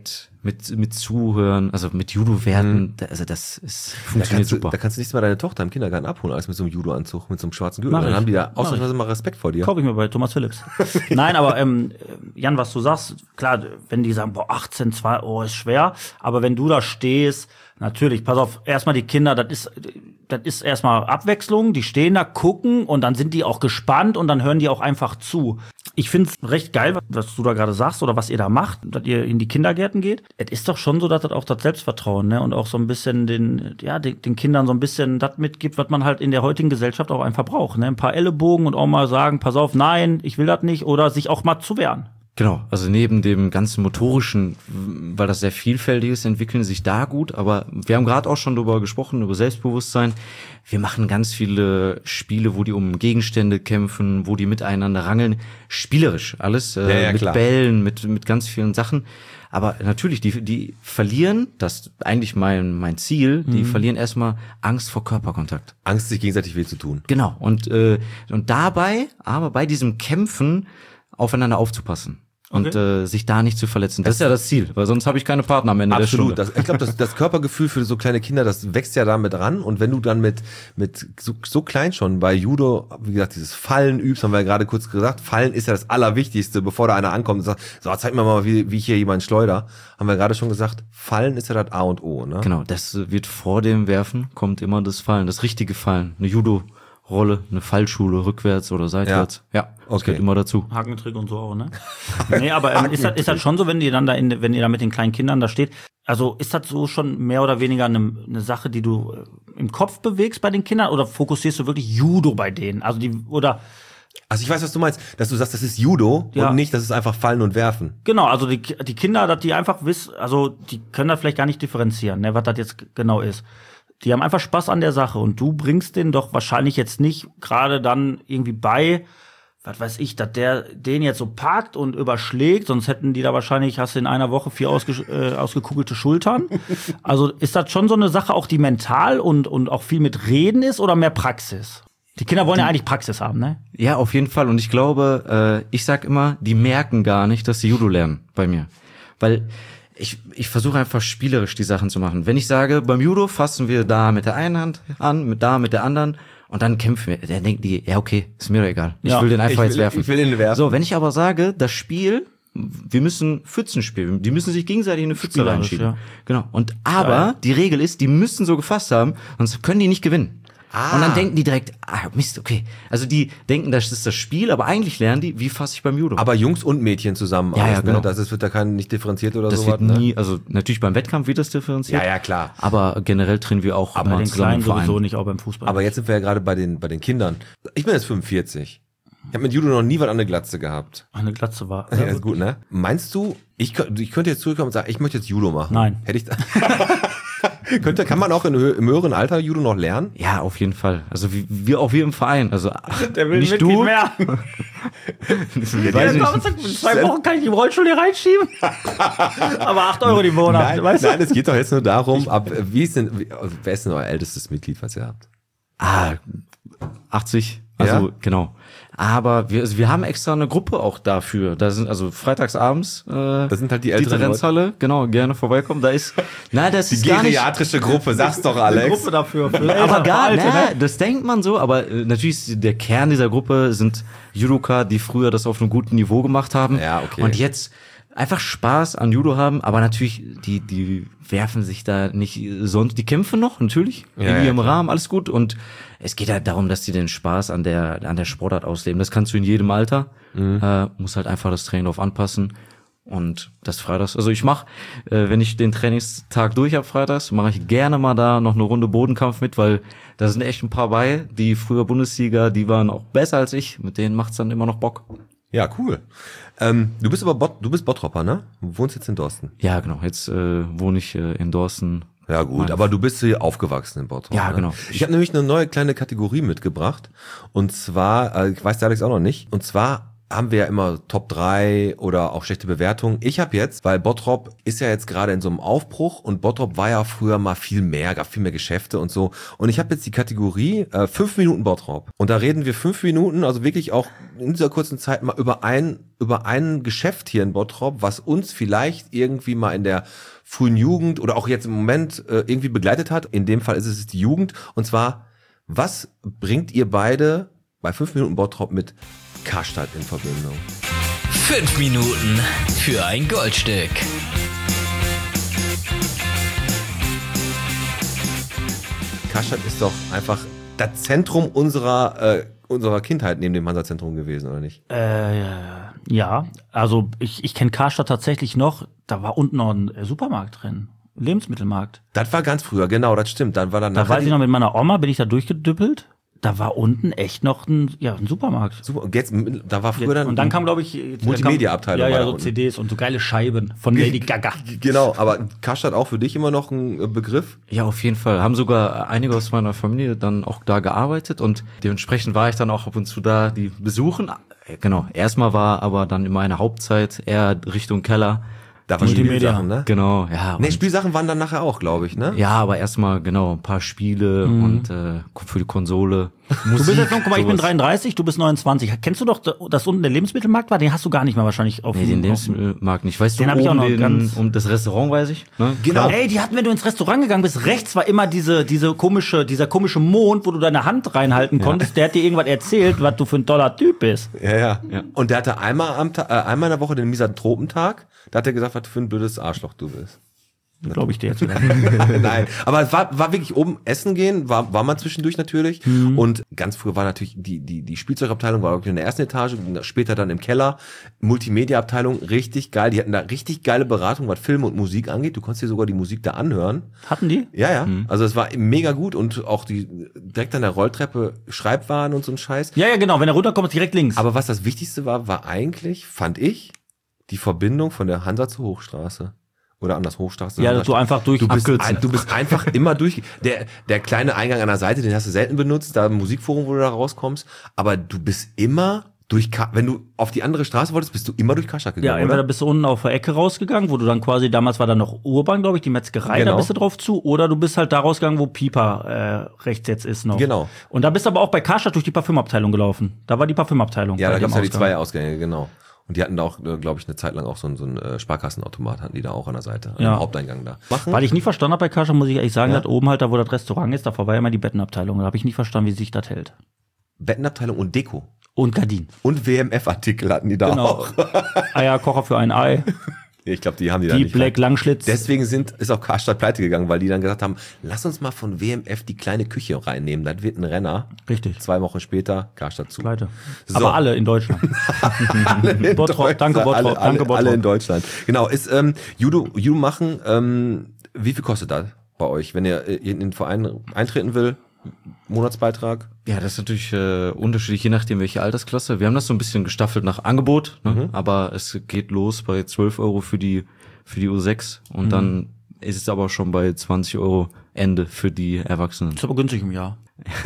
mit Zuhören, also mit Judo-Werten, also das funktioniert super. Da kannst du nächstes Mal deine Tochter im Kindergarten abholen, alles mit so einem Judo-Anzug, mit so einem schwarzen Gürtel. Mach Dann ich. haben die da ausnahmsweise mal Respekt vor dir. Kaufe ich mir bei Thomas Phillips. Nein, aber Jan, was du sagst, klar, wenn die sagen, 18, 2, ist schwer, aber wenn du da stehst, natürlich, pass auf, erstmal die Kinder, das ist erstmal Abwechslung, die stehen da, gucken und dann sind die auch gespannt und dann hören die auch einfach zu. Ich find's recht geil, was du da gerade sagst oder was ihr da macht, dass ihr in die Kindergärten geht. Es ist doch schon so, dass das auch das Selbstvertrauen, ne, und auch so ein bisschen den Kindern so ein bisschen das mitgibt, was man halt in der heutigen Gesellschaft auch einfach braucht, ne, ein paar Ellenbogen und auch mal sagen, pass auf, nein, ich will das nicht oder sich auch mal zu wehren. Genau, also neben dem ganzen motorischen, weil das sehr vielfältig ist, entwickeln sich da gut, aber wir haben gerade auch schon darüber gesprochen, über Selbstbewusstsein. Wir machen ganz viele Spiele, wo die um Gegenstände kämpfen, wo die miteinander rangeln, spielerisch, alles mit klar. Bällen, mit ganz vielen Sachen. Aber natürlich, die verlieren, das ist eigentlich mein Ziel, die verlieren erstmal Angst vor Körperkontakt. Angst, sich gegenseitig weh zu tun. Genau, und dabei, aber bei diesem Kämpfen aufeinander aufzupassen. Und sich da nicht zu verletzen. Das ist ja das Ziel, weil sonst habe ich keine Partner am Ende der Stunde. Absolut. Ich glaube, das Körpergefühl für so kleine Kinder, das wächst ja damit ran. Und wenn du dann mit so klein schon bei Judo, wie gesagt, dieses Fallen übst, haben wir ja gerade kurz gesagt, Fallen ist ja das Allerwichtigste, bevor da einer ankommt und sagt, so, zeig mir mal, wie ich hier jemanden schleuder. Haben wir gerade schon gesagt, Fallen ist ja das A und O, ne? Genau, das wird vor dem Werfen, kommt immer das Fallen, das richtige Fallen. Eine Judo-Rolle, eine Fallschule, rückwärts oder seitwärts. Ja, das gehört immer dazu. Hakentrick und so auch, ne? Nee, aber ist das schon so, wenn ihr dann wenn ihr da mit den kleinen Kindern da steht, also ist das so schon mehr oder weniger eine Sache, die du im Kopf bewegst bei den Kindern oder fokussierst du wirklich Judo bei denen? Also Also ich weiß, was du meinst, dass du sagst, das ist Judo und nicht, das ist einfach Fallen und Werfen. Genau, also die Kinder, dass die einfach wissen, also die können das vielleicht gar nicht differenzieren, ne, was das jetzt genau ist. Die haben einfach Spaß an der Sache und du bringst denen doch wahrscheinlich jetzt nicht gerade dann irgendwie bei, was weiß ich, dass der den jetzt so packt und überschlägt, sonst hätten die da wahrscheinlich, hast du in einer Woche 4 ausgekugelte Schultern. Also ist das schon so eine Sache, auch die mental und auch viel mit Reden ist oder mehr Praxis? Die Kinder wollen ja eigentlich Praxis haben, ne? Ja, auf jeden Fall. Und ich glaube, ich sag immer, die merken gar nicht, dass sie Judo lernen bei mir. Weil ich versuche einfach spielerisch die Sachen zu machen. Wenn ich sage, beim Judo fassen wir da mit der einen Hand an, da mit der anderen und dann kämpfen wir, dann denken die, ja okay, ist mir doch egal. Ich will den einfach jetzt werfen. Ich will den werfen. So, wenn ich aber sage, das Spiel, wir müssen Pfützen spielen, die müssen sich gegenseitig in eine Pfütze reinschieben. Ja. Genau. Und aber die Regel ist, die müssen so gefasst haben, sonst können die nicht gewinnen. Und dann denken die direkt, Mist, okay. Also die denken, das ist das Spiel, aber eigentlich lernen die, wie fasse ich beim Judo. Aber Jungs und Mädchen zusammen. Ja, alles, ja, genau. Ne? Das wird da nicht differenziert oder das sowas. Das wird nie, also natürlich beim Wettkampf wird das differenziert. Ja, klar. Aber generell trainieren wir auch aber immer den zusammen Kleinen sowieso nicht, auch beim Fußball. Aber jetzt sind wir ja gerade bei den Kindern. Ich bin jetzt 45. Ich habe mit Judo noch nie was an der Glatze gehabt. Eine Glatze war. Ja, ist gut, ne? Meinst du, ich könnte jetzt zurückkommen und sagen, ich möchte jetzt Judo machen? Nein. Hätte ich kann man auch im höheren Alter Judo noch lernen? Ja, auf jeden Fall. Also auch wir im Verein. Also der will nicht du mehr. In 2 Wochen kann ich die Rollstuhl hier reinschieben. Aber 8 Euro die Monat. Nein, weißt du? Nein, es geht doch jetzt nur darum, wer ist denn euer ältestes Mitglied, was ihr habt? 80. Also genau. Aber wir haben extra eine Gruppe auch dafür. Da sind also freitagsabends das sind halt die älteren Grenzhalle, Leute. Genau, gerne vorbeikommen. Da ist das die ist gar nicht geriatrische Gruppe, sag's doch, Alex. Eine Gruppe dafür. Aber gar nicht, das denkt man so, aber natürlich ist der Kern dieser Gruppe sind Judoka, die früher das auf einem guten Niveau gemacht haben. Ja, okay. Und jetzt einfach Spaß an Judo haben, aber natürlich, die werfen sich da nicht sonst, die kämpfen noch, natürlich, in ihrem Rahmen, alles gut. Und es geht halt darum, dass die den Spaß an der Sportart ausleben. Das kannst du in jedem Alter, muss halt einfach das Training darauf anpassen. Und das freitags, also ich mache, wenn ich den Trainingstag durch habe freitags, mache ich gerne mal da noch eine Runde Bodenkampf mit, weil da sind echt ein paar bei, die früher Bundesliga, die waren auch besser als ich, mit denen macht's dann immer noch Bock. Ja, cool. Du bist Bottropper, ne? Du wohnst jetzt in Dorsten. Ja, genau. Jetzt wohne ich in Dorsten. Ja gut, aber du bist hier aufgewachsen in Bottrop. Ja, ne? genau. Ich habe nämlich eine neue kleine Kategorie mitgebracht. Und zwar, ich weiß der Alex auch noch nicht, und zwar haben wir ja immer Top 3 oder auch schlechte Bewertungen. Ich habe jetzt, weil Bottrop ist ja jetzt gerade in so einem Aufbruch und Bottrop war ja früher mal viel mehr, gab viel mehr Geschäfte und so. Und ich habe jetzt die Kategorie 5 Minuten Bottrop. Und da reden wir 5 Minuten, also wirklich auch in dieser kurzen Zeit mal über ein Geschäft hier in Bottrop, was uns vielleicht irgendwie mal in der frühen Jugend oder auch jetzt im Moment irgendwie begleitet hat. In dem Fall ist es die Jugend. Und zwar, was bringt ihr beide bei 5 Minuten Bottrop mit Karstadt in Verbindung? 5 Minuten für ein Goldstück. Karstadt ist doch einfach das Zentrum unserer Kindheit neben dem Hansa-Zentrum gewesen, oder nicht? Ja, also ich kenne Karstadt tatsächlich noch, da war unten noch ein Supermarkt drin. Lebensmittelmarkt. Das war ganz früher, genau, das stimmt. Dann war dann da weiß ich noch, mit meiner Oma bin ich da durchgedüppelt. Da war unten echt noch ein Supermarkt. Super. Und jetzt, da war früher dann. Und dann kam, glaube ich, Multimedia-Abteilung. Ja, so CDs und so geile Scheiben von Lady Gaga. Genau, aber Karstadt auch für dich immer noch ein Begriff? Ja, auf jeden Fall. Haben sogar einige aus meiner Familie dann auch da gearbeitet und dementsprechend war ich dann auch ab und zu da, die besuchen. Genau. Erstmal war aber dann in meiner Hauptzeit eher Richtung Keller. Da waren Spielsachen, ne? Genau, ja. Nee, Spielsachen waren dann nachher auch, glaube ich, ne? Ja, aber erstmal, genau, ein paar Spiele und für die Konsole. Musik, du bist jetzt noch, guck mal, ich bin 33, du bist 29. Kennst du doch, dass unten der Lebensmittelmarkt war? Den hast du gar nicht mehr wahrscheinlich auf. Nee, den Lebensmittelmarkt nicht. Weißt den du, hab ich auch noch ganz um das Restaurant weiß ich. Ne? Genau. Ey, die hatten, wenn du ins Restaurant gegangen bist, rechts war immer dieser komische Mond, wo du deine Hand reinhalten konntest. Der hat dir irgendwas erzählt, was du für ein toller Typ bist. Ja. Und der hatte einmal in der Woche den Misantropentag. Da hat er gesagt, was für ein blödes Arschloch du bist. Glaube ich dir jetzt wieder. Nein, aber es war wirklich oben essen gehen, war man zwischendurch natürlich. Und ganz früher war natürlich die Spielzeugabteilung war wirklich in der ersten Etage, später dann im Keller. Multimedia-Abteilung, richtig geil. Die hatten da richtig geile Beratung, was Filme und Musik angeht. Du konntest dir sogar die Musik da anhören. Hatten die? Ja. Also es war mega gut und auch direkt an der Rolltreppe Schreibwaren und so ein Scheiß. Ja, genau. Wenn er runterkommt, direkt links. Aber was das Wichtigste war eigentlich, fand ich, die Verbindung von der Hansa zur Hochstraße. Oder anders, Hochstraße. Ja, dass du einfach du bist einfach immer durch. Der kleine Eingang an der Seite, den hast du selten benutzt, da im Musikforum, wo du da rauskommst. Aber du bist immer wenn du auf die andere Straße wolltest, bist du immer durch Karstadt gegangen, ja, entweder bist du unten auf der Ecke rausgegangen, wo du dann quasi, damals war da noch Urban, glaube ich, die Metzgerei, da bist du drauf zu. Oder du bist halt da rausgegangen, wo Pieper rechts jetzt ist noch. Genau. Und da bist du aber auch bei Karstadt durch die Parfümabteilung gelaufen. Da war die Parfümabteilung. Ja, da gibt's ja die 2 Ausgänge, genau. Und die hatten da auch, glaube ich, eine Zeit lang auch so einen Sparkassenautomat, hatten die da auch an der Seite, am Haupteingang da. Weil ich nie verstanden habe bei Karstadt, muss ich ehrlich sagen, dass oben halt da, wo das Restaurant ist, davor war ja immer die Bettenabteilung. Da habe ich nicht verstanden, wie sich das hält. Bettenabteilung und Deko. Und Gardinen. Und WMF-Artikel hatten die da auch. Eierkocher für ein Ei. Ich glaube, die haben die da nicht. Die Black Langschlitz. Deswegen ist auch Karstadt pleite gegangen, weil die dann gesagt haben, lass uns mal von WMF die kleine Küche reinnehmen. Das wird ein Renner. Richtig. 2 Wochen später Karstadt zu. Pleite. So. Aber alle in Deutschland. Bottrop, danke Bottrop. Alle in Deutschland. Genau. Ist Judo machen, wie viel kostet das bei euch, wenn ihr in den Verein eintreten will? Monatsbeitrag? Ja, das ist natürlich unterschiedlich, je nachdem welche Altersklasse. Wir haben das so ein bisschen gestaffelt nach Angebot, ne? Aber es geht los bei 12 Euro für die U6 und dann ist es aber schon bei 20 Euro Ende für die Erwachsenen. Das ist aber günstig im Jahr.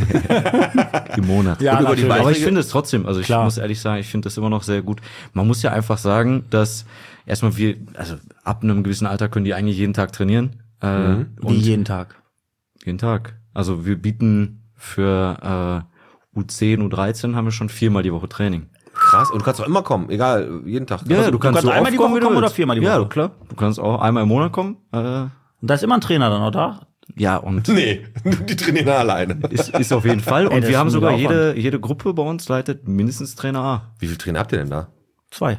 Im Monat. Ja, aber ich finde es trotzdem, also ich muss ehrlich sagen, ich finde das immer noch sehr gut. Man muss ja einfach sagen, dass erstmal also ab einem gewissen Alter können die eigentlich jeden Tag trainieren. Wie jeden Tag? Jeden Tag. Also wir bieten für U10, U13 haben wir schon 4-mal die Woche Training. Krass, und du kannst auch immer kommen, egal, jeden Tag. Ja, du kannst so einmal die Woche kommen oder 4-mal die Woche? Ja, klar. Du kannst auch einmal im Monat kommen. Und da ist immer ein Trainer dann, oder? Ja, und nee, die trainieren alleine. Ist auf jeden Fall. Und wir haben sogar jede Gruppe bei uns leitet mindestens Trainer A. Wie viele Trainer habt ihr denn da? 2.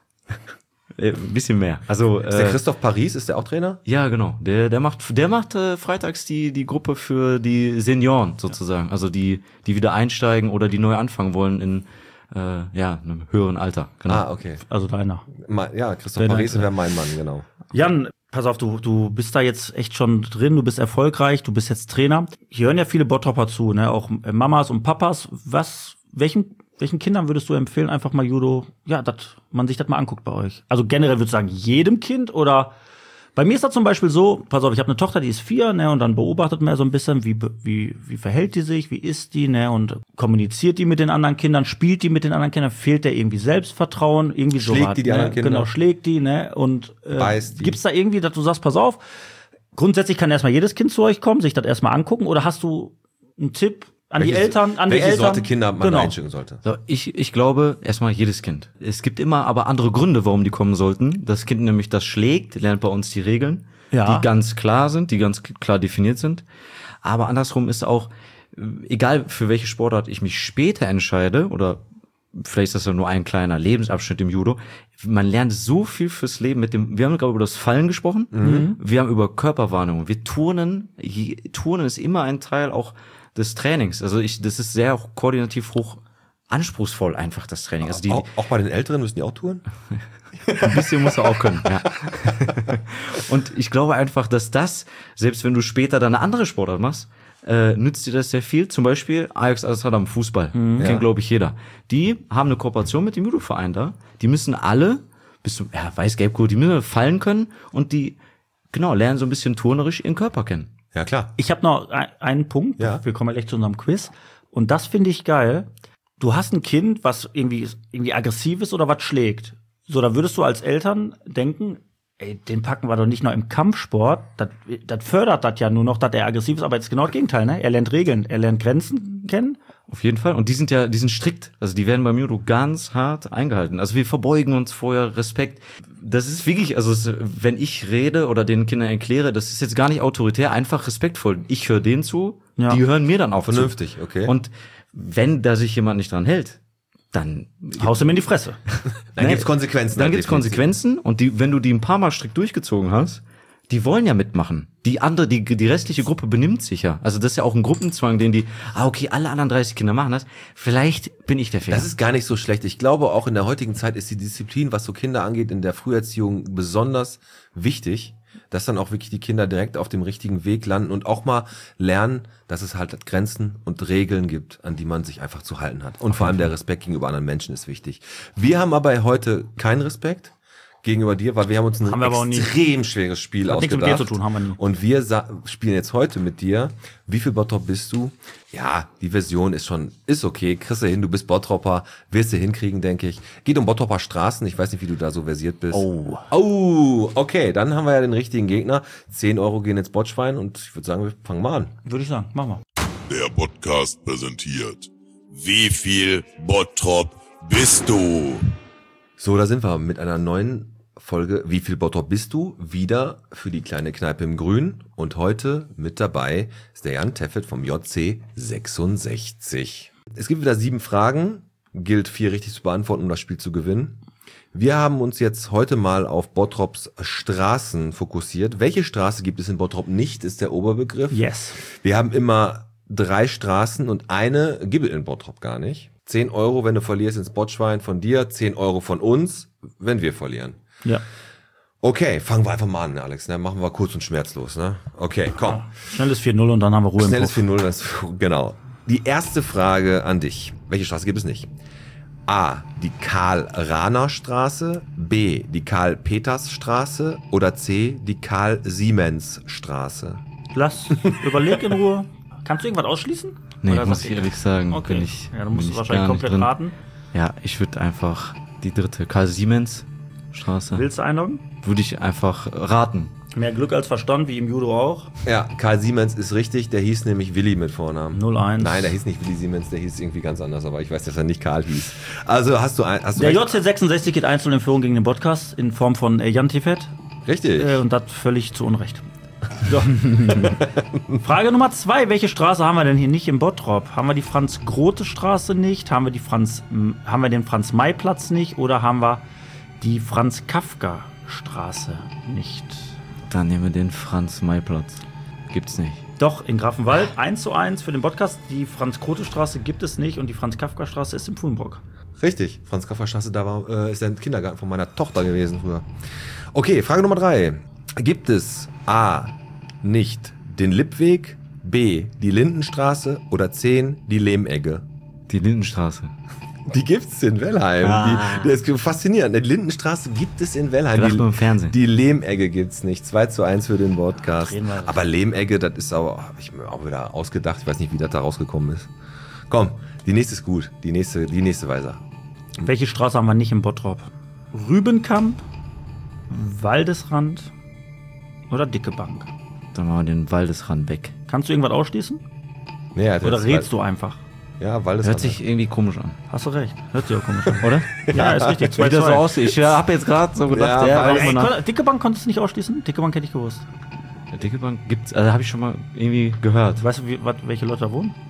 Ein bisschen mehr. Also ist der Christoph Paris, ist der auch Trainer? Ja, genau. Der macht freitags die Gruppe für die Senioren sozusagen, also die wieder einsteigen oder die neu anfangen wollen in einem höheren Alter. Genau. Ah, okay. Also deiner. Ja, Christoph Paris wäre mein Mann, genau. Jan, pass auf, du bist da jetzt echt schon drin, du bist erfolgreich, du bist jetzt Trainer. Hier hören ja viele Bottropper zu, ne, auch Mamas und Papas. Welchen Kindern würdest du empfehlen, einfach mal Judo, dass man sich das mal anguckt bei euch? Also generell würdest du sagen, jedem Kind oder Bei mir ist das zum Beispiel so, pass auf, ich habe eine Tochter, die ist 4, ne, und dann beobachtet man so ein bisschen, wie verhält die sich, wie ist die, ne, und kommuniziert die mit den anderen Kindern, spielt die mit den anderen Kindern, fehlt der irgendwie Selbstvertrauen, irgendwie so Schlägt die anderen Kinder? Genau, schlägt die, ne, und Beißt die? Gibt's da irgendwie, dass du sagst, pass auf, grundsätzlich kann erstmal jedes Kind zu euch kommen, sich das erstmal angucken, oder hast du einen Tipp an die Eltern? Welche Sorte Kinder man einschicken sollte? So, ich glaube, erstmal jedes Kind. Es gibt immer aber andere Gründe, warum die kommen sollten. Das Kind nämlich, das schlägt, lernt bei uns die Regeln, die ganz klar sind, die ganz klar definiert sind. Aber andersrum ist auch, egal für welche Sportart ich mich später entscheide, oder vielleicht ist das ja nur ein kleiner Lebensabschnitt im Judo, man lernt so viel fürs Leben wir haben gerade über das Fallen gesprochen, wir haben über Körperwahrnehmung, Turnen ist immer ein Teil auch des Trainings. Also das ist sehr koordinativ hoch anspruchsvoll einfach, das Training. Also auch bei den Älteren müssen die auch touren? Ein bisschen muss er auch können, ja. Und ich glaube einfach, dass selbst wenn du später dann eine andere Sportart machst, nützt dir das sehr viel. Zum Beispiel Ajax Amsterdam Fußball. Kennt, glaube ich, jeder. Die haben eine Kooperation mit dem Judo-Verein da. Die müssen alle bis zum Weiß-Gelb-Code, die müssen fallen können und die lernen so ein bisschen turnerisch ihren Körper kennen. Ja, klar. Ich habe noch einen Punkt. Ja. Wir kommen ja gleich zu unserem Quiz. Und das finde ich geil. Du hast ein Kind, was irgendwie aggressiv ist oder was schlägt. So, da würdest du als Eltern denken, ey, den packen wir doch nicht nur im Kampfsport. Das fördert das ja nur noch, dass er aggressiv ist. Aber jetzt genau das Gegenteil, ne? Er lernt Regeln, er lernt Grenzen kennen. Auf jeden Fall. Und die sind strikt. Also die werden beim Judo ganz hart eingehalten. Also wir verbeugen uns vorher, Respekt. Das ist wirklich, wenn ich rede oder den Kindern erkläre, das ist jetzt gar nicht autoritär, einfach respektvoll. Ich höre denen zu, die hören mir dann auch vernünftig, zu. Okay. Und wenn da sich jemand nicht dran hält, dann haust du mir in die Fresse. Dann gibt's Konsequenzen. Dann gibt's Konsequenzen und wenn du die ein paar Mal strikt durchgezogen hast, die wollen ja mitmachen. Die restliche Gruppe benimmt sich ja. Also das ist ja auch ein Gruppenzwang, den okay, alle anderen 30 Kinder machen das. Vielleicht bin ich der Fehler. Das ist gar nicht so schlecht. Ich glaube, auch in der heutigen Zeit ist die Disziplin, was so Kinder angeht, in der Früherziehung besonders wichtig, dass dann auch wirklich die Kinder direkt auf dem richtigen Weg landen und auch mal lernen, dass es halt Grenzen und Regeln gibt, an die man sich einfach zu halten hat. Und vor allem der Respekt gegenüber anderen Menschen ist wichtig. Wir haben aber heute keinen Respekt gegenüber dir, weil wir haben uns ein extrem schweres Spiel ausgedacht. Nichts mit dir zu tun, haben wir nie. Und wir spielen jetzt heute mit dir. Wie viel Bottrop bist du? Ja, die Version ist okay. Kriegst du hin, du bist Bottropper, wirst du hinkriegen, denke ich. Geht um Bottropper Straßen. Ich weiß nicht, wie du da so versiert bist. Oh, okay. Dann haben wir ja den richtigen Gegner. 10 Euro gehen ins Botschwein und ich würde sagen, wir fangen mal an. Würde ich sagen, machen wir. Der Podcast präsentiert. Wie viel Bottrop bist du? So, da sind wir mit einer neuen Folge Wie viel Bottrop bist du? Wieder für die kleine Kneipe im Grün. Und heute mit dabei ist der Jan Teffet vom JC 66. Es gibt wieder 7 Fragen. Gilt 4 richtig zu beantworten, um das Spiel zu gewinnen. Wir haben uns jetzt heute mal auf Bottrops Straßen fokussiert. Welche Straße gibt es in Bottrop nicht, ist der Oberbegriff. Yes. Wir haben immer 3 Straßen und eine gibt es in Bottrop gar nicht. 10 Euro, wenn du verlierst, ins Botschwein von dir, 10 Euro von uns, wenn wir verlieren. Ja. Okay, fangen wir einfach mal an, Alex. Ne? Machen wir kurz und schmerzlos. Ne? Okay, komm. Schnelles 4-0 und dann haben wir Ruhe Schnelles 4-0, genau. Die erste Frage an dich. Welche Straße gibt es nicht? A, die Karl-Rahner-Straße, B, die Karl-Peters-Straße oder C, die Karl-Siemens-Straße? Überleg in Ruhe. Kannst du irgendwas ausschließen? Nee, muss ich ehrlich sagen. Okay. Dann musst du wahrscheinlich komplett raten. Ja, ich würde einfach die dritte, Karl-Siemens-Straße. Willst du einloggen? Würde ich einfach raten. Mehr Glück als Verstand, wie im Judo auch. Ja, Karl Siemens ist richtig, der hieß nämlich Willi mit Vornamen. 01. Nein, der hieß nicht Willi Siemens, der hieß irgendwie ganz anders, aber ich weiß, dass er nicht Karl hieß. Also hast du der JC66 geht einzeln in Führung gegen den Podcast in Form von Jan Teffet. Richtig. Und das völlig zu Unrecht. So. Frage Nummer 2. Welche Straße haben wir denn hier nicht im Bottrop? Haben wir die Franz-Grote-Straße nicht? Haben wir den Franz-May-Platz nicht? Oder haben wir die Franz-Kafka-Straße nicht? Dann nehmen wir den Franz-May-Platz. Gibt's nicht. Doch, in Grafenwald 1:1 für den Podcast. Die Franz-Grote-Straße gibt es nicht und die Franz-Kafka-Straße ist im Fuhlenbrock. Richtig, Franz-Kafka-Straße, da ist der Kindergarten von meiner Tochter gewesen früher. Okay, Frage Nummer 3. Gibt es A, nicht den Lippweg, B, die Lindenstraße oder C, die Lehmegge? Die Lindenstraße. Die gibt's in Wellheim. Das ist faszinierend. Die Lindenstraße gibt es in Wellheim. Nur im Fernsehen. Die Lehmegge gibt's nicht. 2:1 für den Podcast. Aber Lehmegge, das ist aber, ich mir auch wieder ausgedacht. Ich weiß nicht, wie das da rausgekommen ist. Komm, die nächste ist gut. Die nächste weiter. Welche Straße haben wir nicht im Bottrop? Rübenkamp, Waldesrand oder Dicke Bank? Dann machen wir den Waldesrand weg. Kannst du irgendwas ausschließen? Nee, oder redst du einfach? Ja, Waldesrand. Hört sich irgendwie komisch an. Hast du recht. Hört sich auch komisch an. Oder? Ja, ist richtig. 2:2. Wie das so aussieht. Ich habe jetzt gerade so gedacht, Dicke Bank konntest du nicht ausschließen? Dicke Bank hätte ich gewusst. Dicke Bank gibt's, also habe ich schon mal irgendwie gehört. Weißt du, welche Leute da wohnen?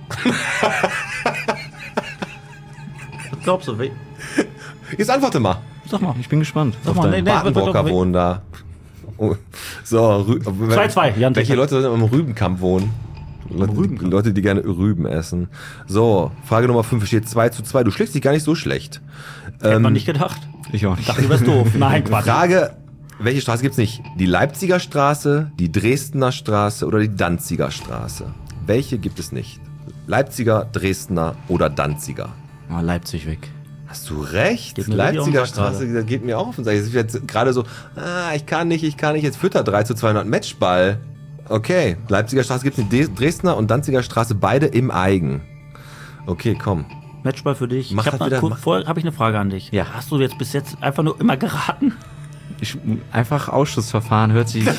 Was glaubst du? Jetzt antworte mal. Sag mal. Ich bin gespannt. Sag mal. Badenbrocker wohnen da. Oh. So, 2:2. Welche Leute am Rübenkamp wohnen? Leute, die gerne Rüben essen. So, Frage Nummer 5 steht 2:2. Du schlägst dich gar nicht so schlecht. Hätte man nicht gedacht. Ich auch nicht. Ich dachte, du wärst doof. Nein, Quatsch. Frage, welche Straße gibt's nicht? Die Leipziger Straße, die Dresdner Straße oder die Danziger Straße? Welche gibt es nicht? Leipziger, Dresdner oder Danziger? Leipzig weg. Hast du recht? Geht mir Leipziger richtig auf den Sack Straße, das geht mir auch auf den Sack. Ich jetzt gerade so, ich kann nicht, jetzt führt er 3:200 Matchball. Okay, Leipziger Straße gibt's nicht, Dresdner und Danziger Straße beide im Eigen. Okay, komm. Matchball für dich. Mach das wieder, Vorher habe ich eine Frage an dich. Ja. Hast du jetzt bis jetzt einfach nur immer geraten? Einfach Ausschussverfahren hört sich...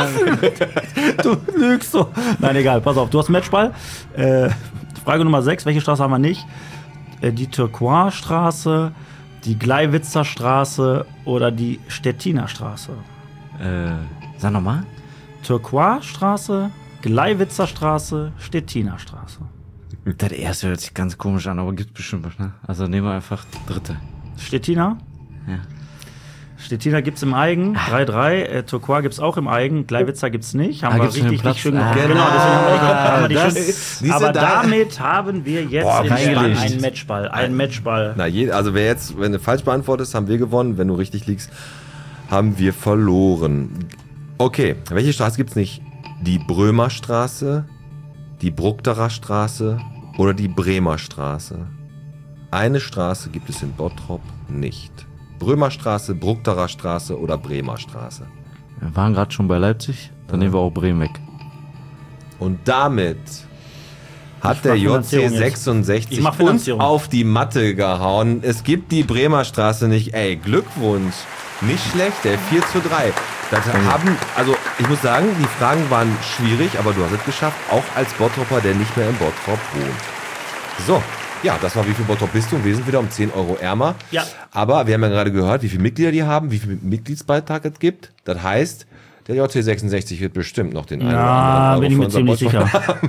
Du lügst so. Nein, egal, pass auf. Du hast Matchball. Frage Nummer 6. Welche Straße haben wir nicht? Die Turquoise-Straße, die Gleiwitzer Straße oder die Stettiner Straße? Sag nochmal. Turquoise-Straße, Gleiwitzer Straße, Stettiner Straße. Das erste hört sich ganz komisch an, aber gibt bestimmt was, ne? Also nehmen wir einfach dritte. Stettiner? Ja. Stettiner gibt's im Eigen, 3:3. Turquoise gibt's auch im Eigen, Gleiwitzer gibt's nicht. Haben wir richtig schön gemacht. Genau, deswegen haben wir die aber damit haben wir jetzt einen Matchball. Ein Matchball. Also wenn du falsch beantwortest, haben wir gewonnen. Wenn du richtig liegst, haben wir verloren. Okay, welche Straße gibt's nicht? Die Brömer Straße, die Bruckterer Straße oder die Bremer Straße? Eine Straße gibt es in Bottrop nicht. Brömer Straße, Bruckterer Straße oder Bremer Straße? Wir waren gerade schon bei Leipzig, dann nehmen wir auch Bremen weg. Und damit hat der JC 66 uns auf die Matte gehauen. Es gibt die Bremer Straße nicht. Ey, Glückwunsch. Nicht schlecht, ey. 4:3. Also ich muss sagen, die Fragen waren schwierig, aber du hast es geschafft, auch als Bottropper, der nicht mehr im Bottrop wohnt. So, ja, das war Wie viel Bottrop bist du? Und wir sind wieder um 10 Euro ärmer. Ja. Aber wir haben ja gerade gehört, wie viele Mitglieder die haben, wie viel Mitgliedsbeitrag es gibt. Das heißt, der JC66 wird bestimmt noch den einen oder anderen Euro bin ich mir für ziemlich sicher.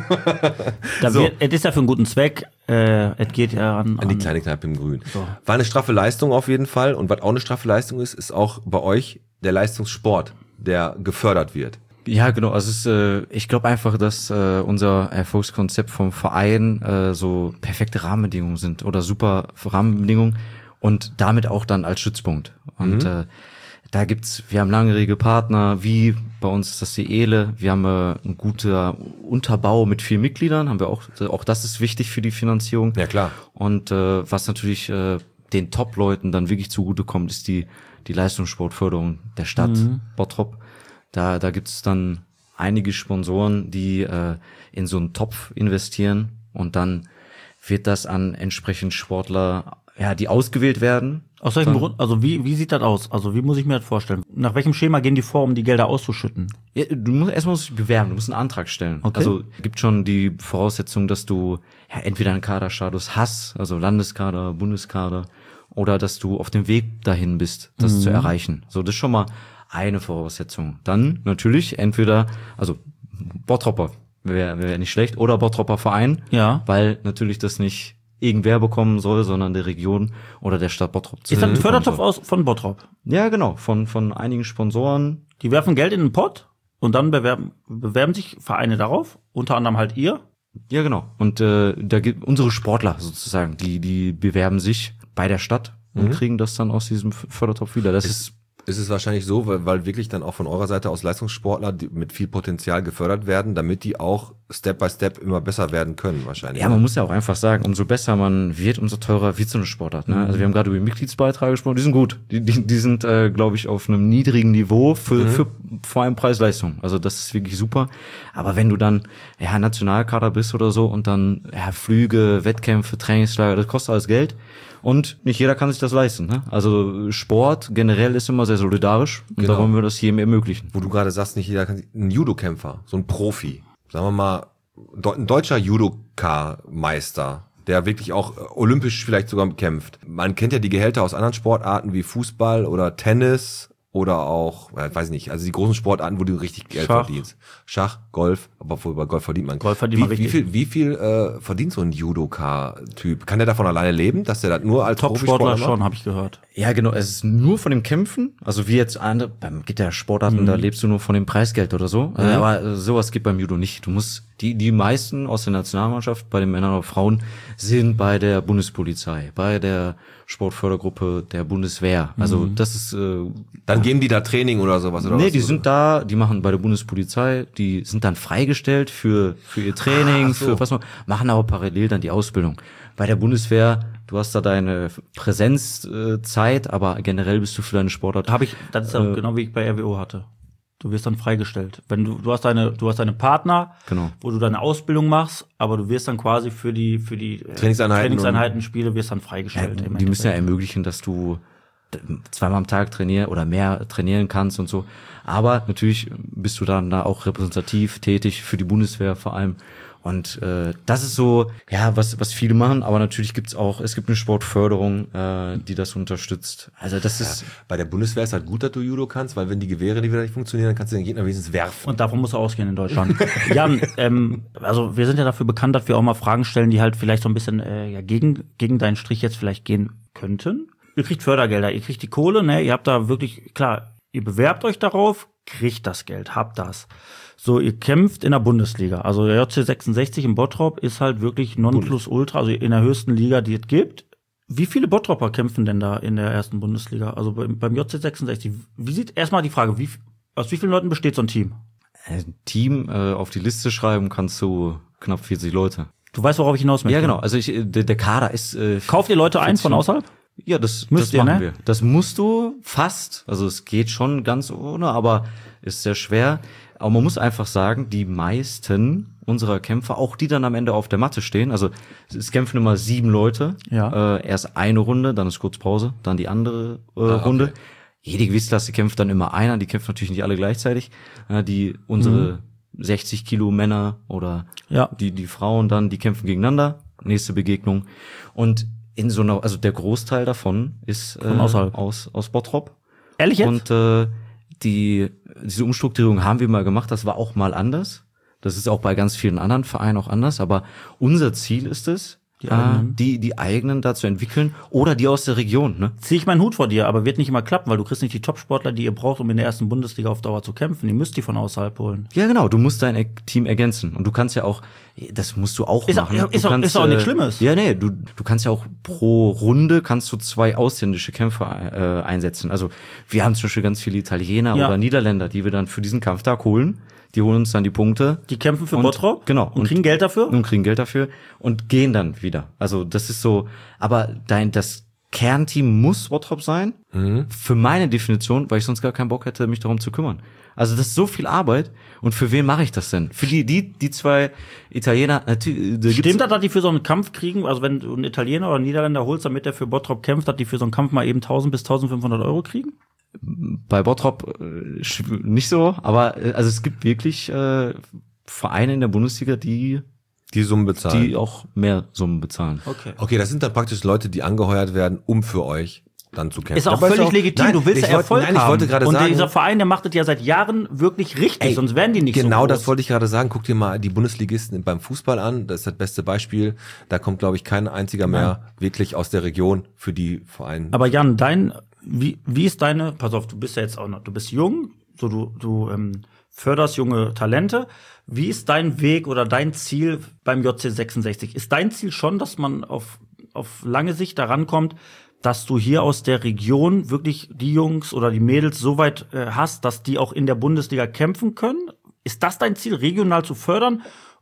So. Es ist ja für einen guten Zweck. Es geht ja an die kleine Kneipe im Grün. So. War eine straffe Leistung auf jeden Fall. Und was auch eine straffe Leistung ist auch bei euch der Leistungssport, der gefördert wird. Ja, genau. Also ich glaube einfach, dass unser Erfolgskonzept vom Verein so perfekte Rahmenbedingungen sind oder super Rahmenbedingungen und damit auch dann als Stützpunkt. Und wir haben langjährige Partner, wie bei uns ist das die Ehle. Wir haben einen guten Unterbau mit 4 Mitgliedern, haben wir auch das ist wichtig für die Finanzierung. Ja, klar. Und was natürlich den Top-Leuten dann wirklich zugutekommt, ist die Leistungssportförderung der Stadt Bottrop. Da gibt's dann einige Sponsoren, die in so einen Topf investieren und dann wird das an entsprechend Sportler, die ausgewählt werden. Aus welchem Grund? Also wie sieht das aus? Also wie muss ich mir das vorstellen? Nach welchem Schema gehen die vor, um die Gelder auszuschütten? Ja, du musst erstmal dich bewerben, du musst einen Antrag stellen. Okay. Also gibt schon die Voraussetzung, dass du entweder einen Kaderstatus hast, also Landeskader, Bundeskader, oder dass du auf dem Weg dahin bist, das zu erreichen. So, das ist schon mal eine Voraussetzung. Dann natürlich entweder, also Bottropper wäre nicht schlecht, oder Bottropper Verein, weil natürlich das nicht irgendwer bekommen soll, sondern der Region oder der Stadt Bottrop. Ist das ein Fördertopf von Bottrop? Ja, genau, von einigen Sponsoren. Die werfen Geld in den Pott und dann bewerben sich Vereine darauf, unter anderem halt ihr. Ja, genau. Und da gibt unsere Sportler sozusagen, die bewerben sich bei der Stadt und kriegen das dann aus diesem Fördertopf wieder. Das ist es wahrscheinlich so, weil wirklich dann auch von eurer Seite aus Leistungssportler die mit viel Potenzial gefördert werden, damit die auch Step by Step immer besser werden können wahrscheinlich. Ja, man muss ja auch einfach sagen, umso besser man wird, umso teurer wird so eine Sportart. Ne? Also wir haben gerade über die Mitgliedsbeiträge gesprochen, die sind gut. Die sind, glaube ich, auf einem niedrigen Niveau für vor allem Preis-Leistung. Also das ist wirklich super. Aber wenn du dann Nationalkader bist oder so und dann Flüge, Wettkämpfe, Trainingslager, das kostet alles Geld. Und nicht jeder kann sich das leisten. Ne? Also Sport generell ist immer sehr solidarisch und da wollen wir das jedem ermöglichen. Wo du gerade sagst, nicht jeder kann sich, ein Judokämpfer, so ein Profi, sagen wir mal, ein deutscher Judoka-Meister, der wirklich auch olympisch vielleicht sogar kämpft. Man kennt ja die Gehälter aus anderen Sportarten wie Fußball oder Tennis oder auch, weiß nicht, also die großen Sportarten, wo du richtig Geld verdienst. Schach, Golf, aber bei Golf verdient man. Golf verdient man richtig. Wie viel verdient so ein Judoka-Typ? Kann der davon alleine leben, dass der das nur als Top-Sportler schon, habe ich gehört. Ja, genau, es ist nur von dem Kämpfen, also wie jetzt beim Gittersportarten, da lebst du nur von dem Preisgeld oder so, aber sowas gibt beim Judo nicht. Du musst, die meisten aus der Nationalmannschaft, bei den Männern oder Frauen, sind bei der Bundespolizei, bei der Sportfördergruppe der Bundeswehr. Also das ist dann geben die da Training oder sowas oder nee, was? die sind da, die machen bei der Bundespolizei, die sind dann freigestellt für ihr Training, für was machen aber parallel dann die Ausbildung. Bei der Bundeswehr, du hast da deine Präsenzzeit, aber generell bist du für deine Sportart. Das ist auch genau wie ich bei RWO hatte. Du wirst dann freigestellt. Wenn du hast deine Partner, genau, wo du deine Ausbildung machst, aber du wirst dann quasi für die Trainingseinheiten, Spiele wirst dann freigestellt. Ja, die müssen ja ermöglichen, dass du zweimal am Tag trainieren oder mehr trainieren kannst und so. Aber natürlich bist du dann da auch repräsentativ tätig für die Bundeswehr vor allem. Und das ist so, was viele machen, aber natürlich es gibt eine Sportförderung, die das unterstützt. Also das ist bei der Bundeswehr ist halt gut, dass du Judo kannst, weil wenn die Gewehre wieder nicht funktionieren, dann kannst du den Gegner wenigstens werfen. Und davon musst du ausgehen in Deutschland. Jan, also wir sind ja dafür bekannt, dass wir auch mal Fragen stellen, die halt vielleicht so ein bisschen gegen deinen Strich jetzt vielleicht gehen könnten. Ihr kriegt Fördergelder, ihr kriegt die Kohle, ne? Ihr habt da wirklich, klar, ihr bewerbt euch darauf, kriegt das Geld, habt das. So, ihr kämpft in der Bundesliga. Also der JC 66 in Bottrop ist halt wirklich Nonplusultra, also in der höchsten Liga, die es gibt. Wie viele Bottropper kämpfen denn da in der ersten Bundesliga? Also beim JC 66, erstmal die Frage, aus wie vielen Leuten besteht so ein Team? Ein Team auf die Liste schreiben kannst du knapp 40 Leute. Du weißt, worauf ich hinaus möchte? Ja, genau. Also der Kader ist kauft ihr Leute ein von außerhalb? Ja, das machen wir. Das musst du fast. Also es geht schon ganz ohne, aber ist sehr schwer. Aber man muss einfach sagen, die meisten unserer Kämpfer, auch die dann am Ende auf der Matte stehen, also es kämpfen immer 7 Leute. Ja. Erst eine Runde, dann ist kurz Pause, dann die andere Runde. Okay. Jede Gewichtsklasse kämpft dann immer einer, die kämpfen natürlich nicht alle gleichzeitig. Unsere 60 Kilo Männer oder die Frauen dann, die kämpfen gegeneinander. Nächste Begegnung. Und in so einer, also der Großteil davon ist aus Bottrop. Ehrlich jetzt? Und diese Umstrukturierung haben wir mal gemacht, das war auch mal anders. Das ist auch bei ganz vielen anderen Vereinen auch anders, aber unser Ziel ist es, die eigenen da zu entwickeln oder die aus der Region. Ne? Zieh ich meinen Hut vor dir, aber wird nicht immer klappen, weil du kriegst nicht die Top-Sportler, die ihr braucht, um in der ersten Bundesliga auf Dauer zu kämpfen. Ihr müsst die von außerhalb holen. Ja, genau. Du musst dein Team ergänzen. Und du kannst ja auch, das musst du auch machen. Ist auch nichts Schlimmes. Ja, nee, du kannst ja auch pro Runde kannst du 2 ausländische Kämpfer einsetzen. Also wir haben zum Beispiel ganz viele Italiener oder Niederländer, die wir dann für diesen Kampftag holen. Die holen uns dann die Punkte. Die kämpfen für Bottrop? Genau. Und kriegen Geld dafür? Und kriegen Geld dafür und gehen dann wieder. Also das ist so, aber das Kernteam muss Bottrop sein. Für meine Definition, weil ich sonst gar keinen Bock hätte, mich darum zu kümmern. Also das ist so viel Arbeit. Und für wen mache ich das denn? Für die 2 Italiener. Natürlich. Stimmt das, dass die für so einen Kampf kriegen? Also wenn du einen Italiener oder einen Niederländer holst, damit der für Bottrop kämpft, dass die für so einen Kampf mal eben 1.000 bis 1.500 Euro kriegen? Bei Bottrop nicht so, aber also es gibt wirklich Vereine in der Bundesliga, die Summen bezahlen. Die auch mehr Summen bezahlen. Okay, das sind dann praktisch Leute, die angeheuert werden, um für euch dann zu kämpfen. Ist auch völlig legitim, du willst ja Erfolg haben. Ich wollte gerade sagen, dieser Verein, der macht das ja seit Jahren wirklich richtig, sonst wären die nicht so groß. Genau, das wollte ich gerade sagen. Guck dir mal die Bundesligisten beim Fußball an, das ist das beste Beispiel. Da kommt, glaube ich, kein einziger mehr wirklich aus der Region für die Vereine. Aber Jan, wie ist pass auf, du bist ja jetzt auch noch, du bist jung, so du förderst junge Talente. Wie ist dein Weg oder dein Ziel beim JC 66? Ist dein Ziel schon, dass man auf lange Sicht daran kommt, dass du hier aus der Region wirklich die Jungs oder die Mädels so weit hast, dass die auch in der Bundesliga kämpfen können? Ist das dein Ziel, regional zu fördern?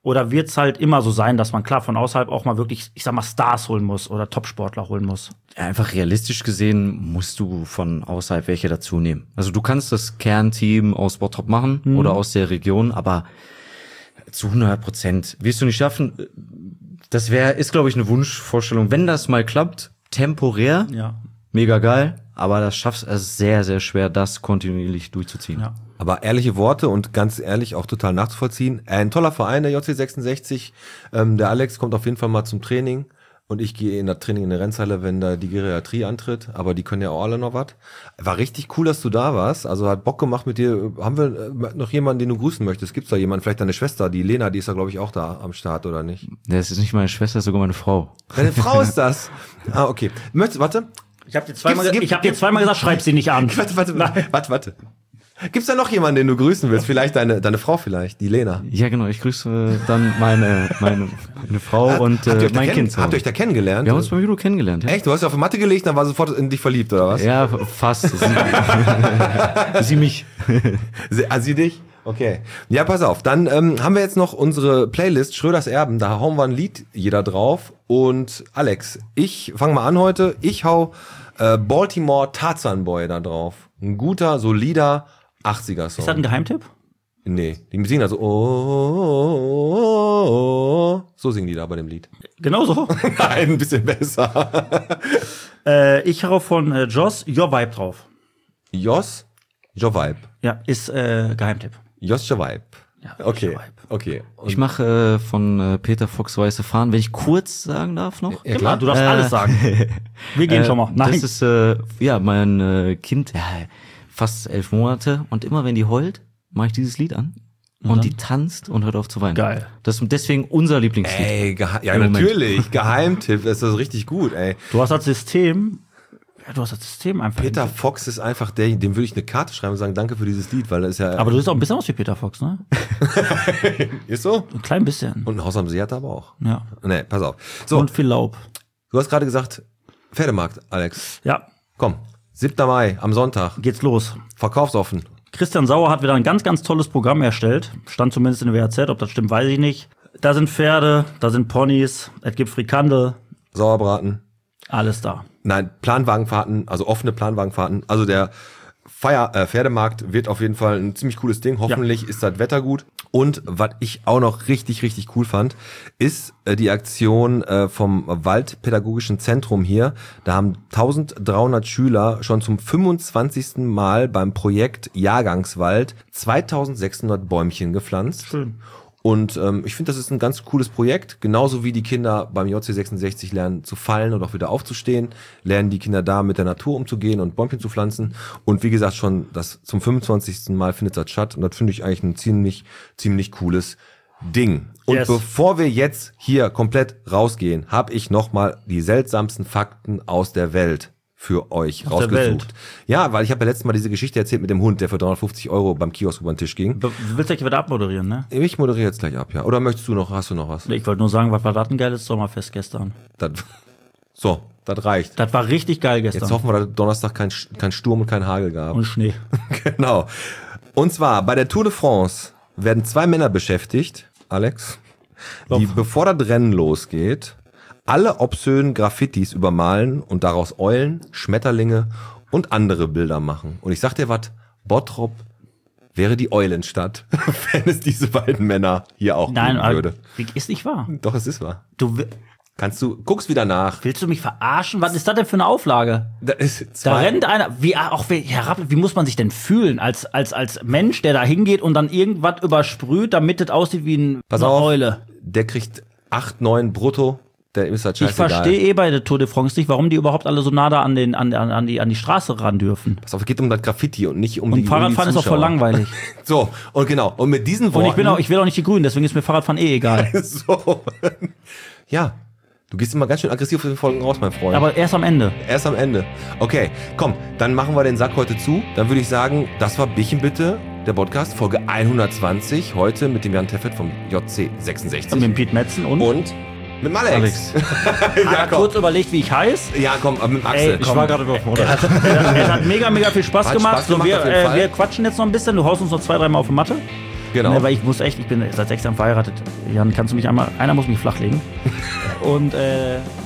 Oder wird es halt immer so sein, dass man klar von außerhalb auch mal wirklich, ich sag mal, Stars holen muss oder Topsportler holen muss? Ja, einfach realistisch gesehen musst du von außerhalb welche dazu nehmen. Also du kannst das Kernteam aus Bottrop machen oder aus der Region, aber zu 100% wirst du nicht schaffen. Das ist, glaube ich, eine Wunschvorstellung. Wenn das mal klappt, temporär, mega geil, aber das schaffst es sehr, sehr schwer, das kontinuierlich durchzuziehen. Ja. Aber ehrliche Worte und ganz ehrlich auch total nachzuvollziehen. Ein toller Verein, der JC66. Der Alex kommt auf jeden Fall mal zum Training. Und ich gehe in das Training in der Rennhalle, wenn da die Geriatrie antritt. Aber die können ja auch alle noch was. War richtig cool, dass du da warst. Also hat Bock gemacht mit dir. Haben wir noch jemanden, den du grüßen möchtest? Gibt's da jemanden? Vielleicht deine Schwester, die Lena, die ist da, glaube ich, auch da am Start, oder nicht? Das ist nicht meine Schwester, das ist sogar meine Frau. Deine Frau ist das? Ah, okay. Warte. Ich habe dir zweimal gesagt, schreib sie nicht an. Warte. Gibt's da noch jemanden, den du grüßen willst? Vielleicht deine Frau vielleicht, die Lena. Ja, genau. Ich grüße dann meine Frau und mein Kind. Habt ihr euch da kennengelernt? Wir haben uns beim Judo kennengelernt. Ja. Echt? Du hast auf die Matte gelegt, dann war sofort in dich verliebt, oder was? Ja, fast. Sie mich. Sie dich? Okay. Ja, pass auf. Dann haben wir jetzt noch unsere Playlist Schröders Erben. Da hauen wir ein Lied jeder drauf. Und Alex, ich fange mal an heute. Ich hau Baltimore Tarzan Boy da drauf. Ein guter, solider 80er-Song. Ist das ein Geheimtipp? Nee, die singen also oh. So singen die da bei dem Lied. Genau so? Nein, ein bisschen besser. Ich hau von Joss Your Vibe drauf. Joss Your Vibe. Ja, ist Geheimtipp. Joss Your Vibe. Ja, okay. Okay. Und ich mache von Peter Fox Weiße Fahnen, wenn ich kurz sagen darf noch. Ja, klar, du darfst alles sagen. Wir gehen schon mal. Nein. Das ist mein Kind, fast 11 Monate, und immer wenn die heult, mache ich dieses Lied an. Und die tanzt und hört auf zu weinen. Geil. Das ist deswegen unser Lieblingslied. Ey, ja, natürlich. Geheimtipp, das ist richtig gut, ey. Du hast das System einfach. Peter Fox ist einfach dem würde ich eine Karte schreiben und sagen, danke für dieses Lied, weil das ist ja. Aber du siehst auch ein bisschen aus wie Peter Fox, ne? Ist so? Ein klein bisschen. Und ein Haus am See hat er aber auch. Ja. Nee, pass auf. So. Und viel Laub. Du hast gerade gesagt, Pferdemarkt, Alex. Ja. Komm, 7. Mai, am Sonntag. Geht's los. Verkaufsoffen. Christian Sauer hat wieder ein ganz, ganz tolles Programm erstellt. Stand zumindest in der WAZ, ob das stimmt, weiß ich nicht. Da sind Pferde, da sind Ponys, es gibt Frikandel. Sauerbraten. Alles da. Nein, Planwagenfahrten, also offene Planwagenfahrten. Also der Pferdemarkt wird auf jeden Fall ein ziemlich cooles Ding. Hoffentlich ist das Wetter gut. Und was ich auch noch richtig, richtig cool fand, ist die Aktion vom Waldpädagogischen Zentrum hier. Da haben 1300 Schüler schon zum 25. Mal beim Projekt Jahrgangswald 2600 Bäumchen gepflanzt. Schön. Und ich finde, das ist ein ganz cooles Projekt. Genauso wie die Kinder beim JC66 lernen zu fallen und auch wieder aufzustehen, lernen die Kinder da mit der Natur umzugehen und Bäumchen zu pflanzen. Und wie gesagt, schon das zum 25. Mal findet das statt. Und das finde ich eigentlich ein ziemlich, ziemlich cooles Ding. Und bevor wir jetzt hier komplett rausgehen, habe ich nochmal die seltsamsten Fakten aus der Welt für euch rausgesucht. Ja, weil ich habe ja letztes Mal diese Geschichte erzählt mit dem Hund, der für 350 € beim Kiosk über den Tisch ging. Du willst gleich wieder abmoderieren, ne? Ich moderiere jetzt gleich ab, ja. Oder hast du noch was? Ich wollte nur sagen, was war das ein geiles Sommerfest gestern? Das reicht. Das war richtig geil gestern. Jetzt hoffen wir, dass Donnerstag kein Sturm und kein Hagel gab. Und Schnee. Genau. Und zwar, bei der Tour de France werden 2 Männer beschäftigt, Alex, die, bevor das Rennen losgeht, alle obszönen Graffitis übermalen und daraus Eulen, Schmetterlinge und andere Bilder machen. Und ich sag dir was, Bottrop wäre die Eulenstadt, wenn es diese beiden Männer hier auch geben würde. Nein, ist nicht wahr. Doch, es ist wahr. Guckst wieder nach. Willst du mich verarschen? Was ist das denn für eine Auflage? Da rennt einer, wie muss man sich denn fühlen als Mensch, der da hingeht und dann irgendwas übersprüht, damit es aussieht wie eine Eule? Der kriegt 8, 9 brutto. Der ist halt scheißegal. Ich verstehe bei der Tour de France nicht, warum die überhaupt alle so nah da an die Straße ran dürfen. Pass auf, es geht um das Graffiti und nicht um die Fahrradfahren ist auch voll langweilig. So, und genau. Und mit diesen Worten. Und ich will auch nicht die Grünen, deswegen ist mir Fahrradfahren egal. So. Ja. Du gehst immer ganz schön aggressiv auf den Folgen raus, mein Freund. Aber erst am Ende. Erst am Ende. Okay, komm, dann machen wir den Sack heute zu. Dann würde ich sagen, das war Bierchen bitte, der Podcast, Folge 120. Heute mit dem Jan Teffet vom JC66. Und mit Piet Metzen und mit Alex. Ja, kurz überlegt, wie ich heiße. Ja, komm, mit Axel. Ich war gerade überfordert. Es hat mega, mega viel Spaß gemacht. Wir quatschen jetzt noch ein bisschen. Du haust uns noch 2, 3 Mal auf die Matte. Genau. Ne, weil ich bin seit 6 Jahren verheiratet. Jan, kannst du mich einer muss mich flachlegen. Und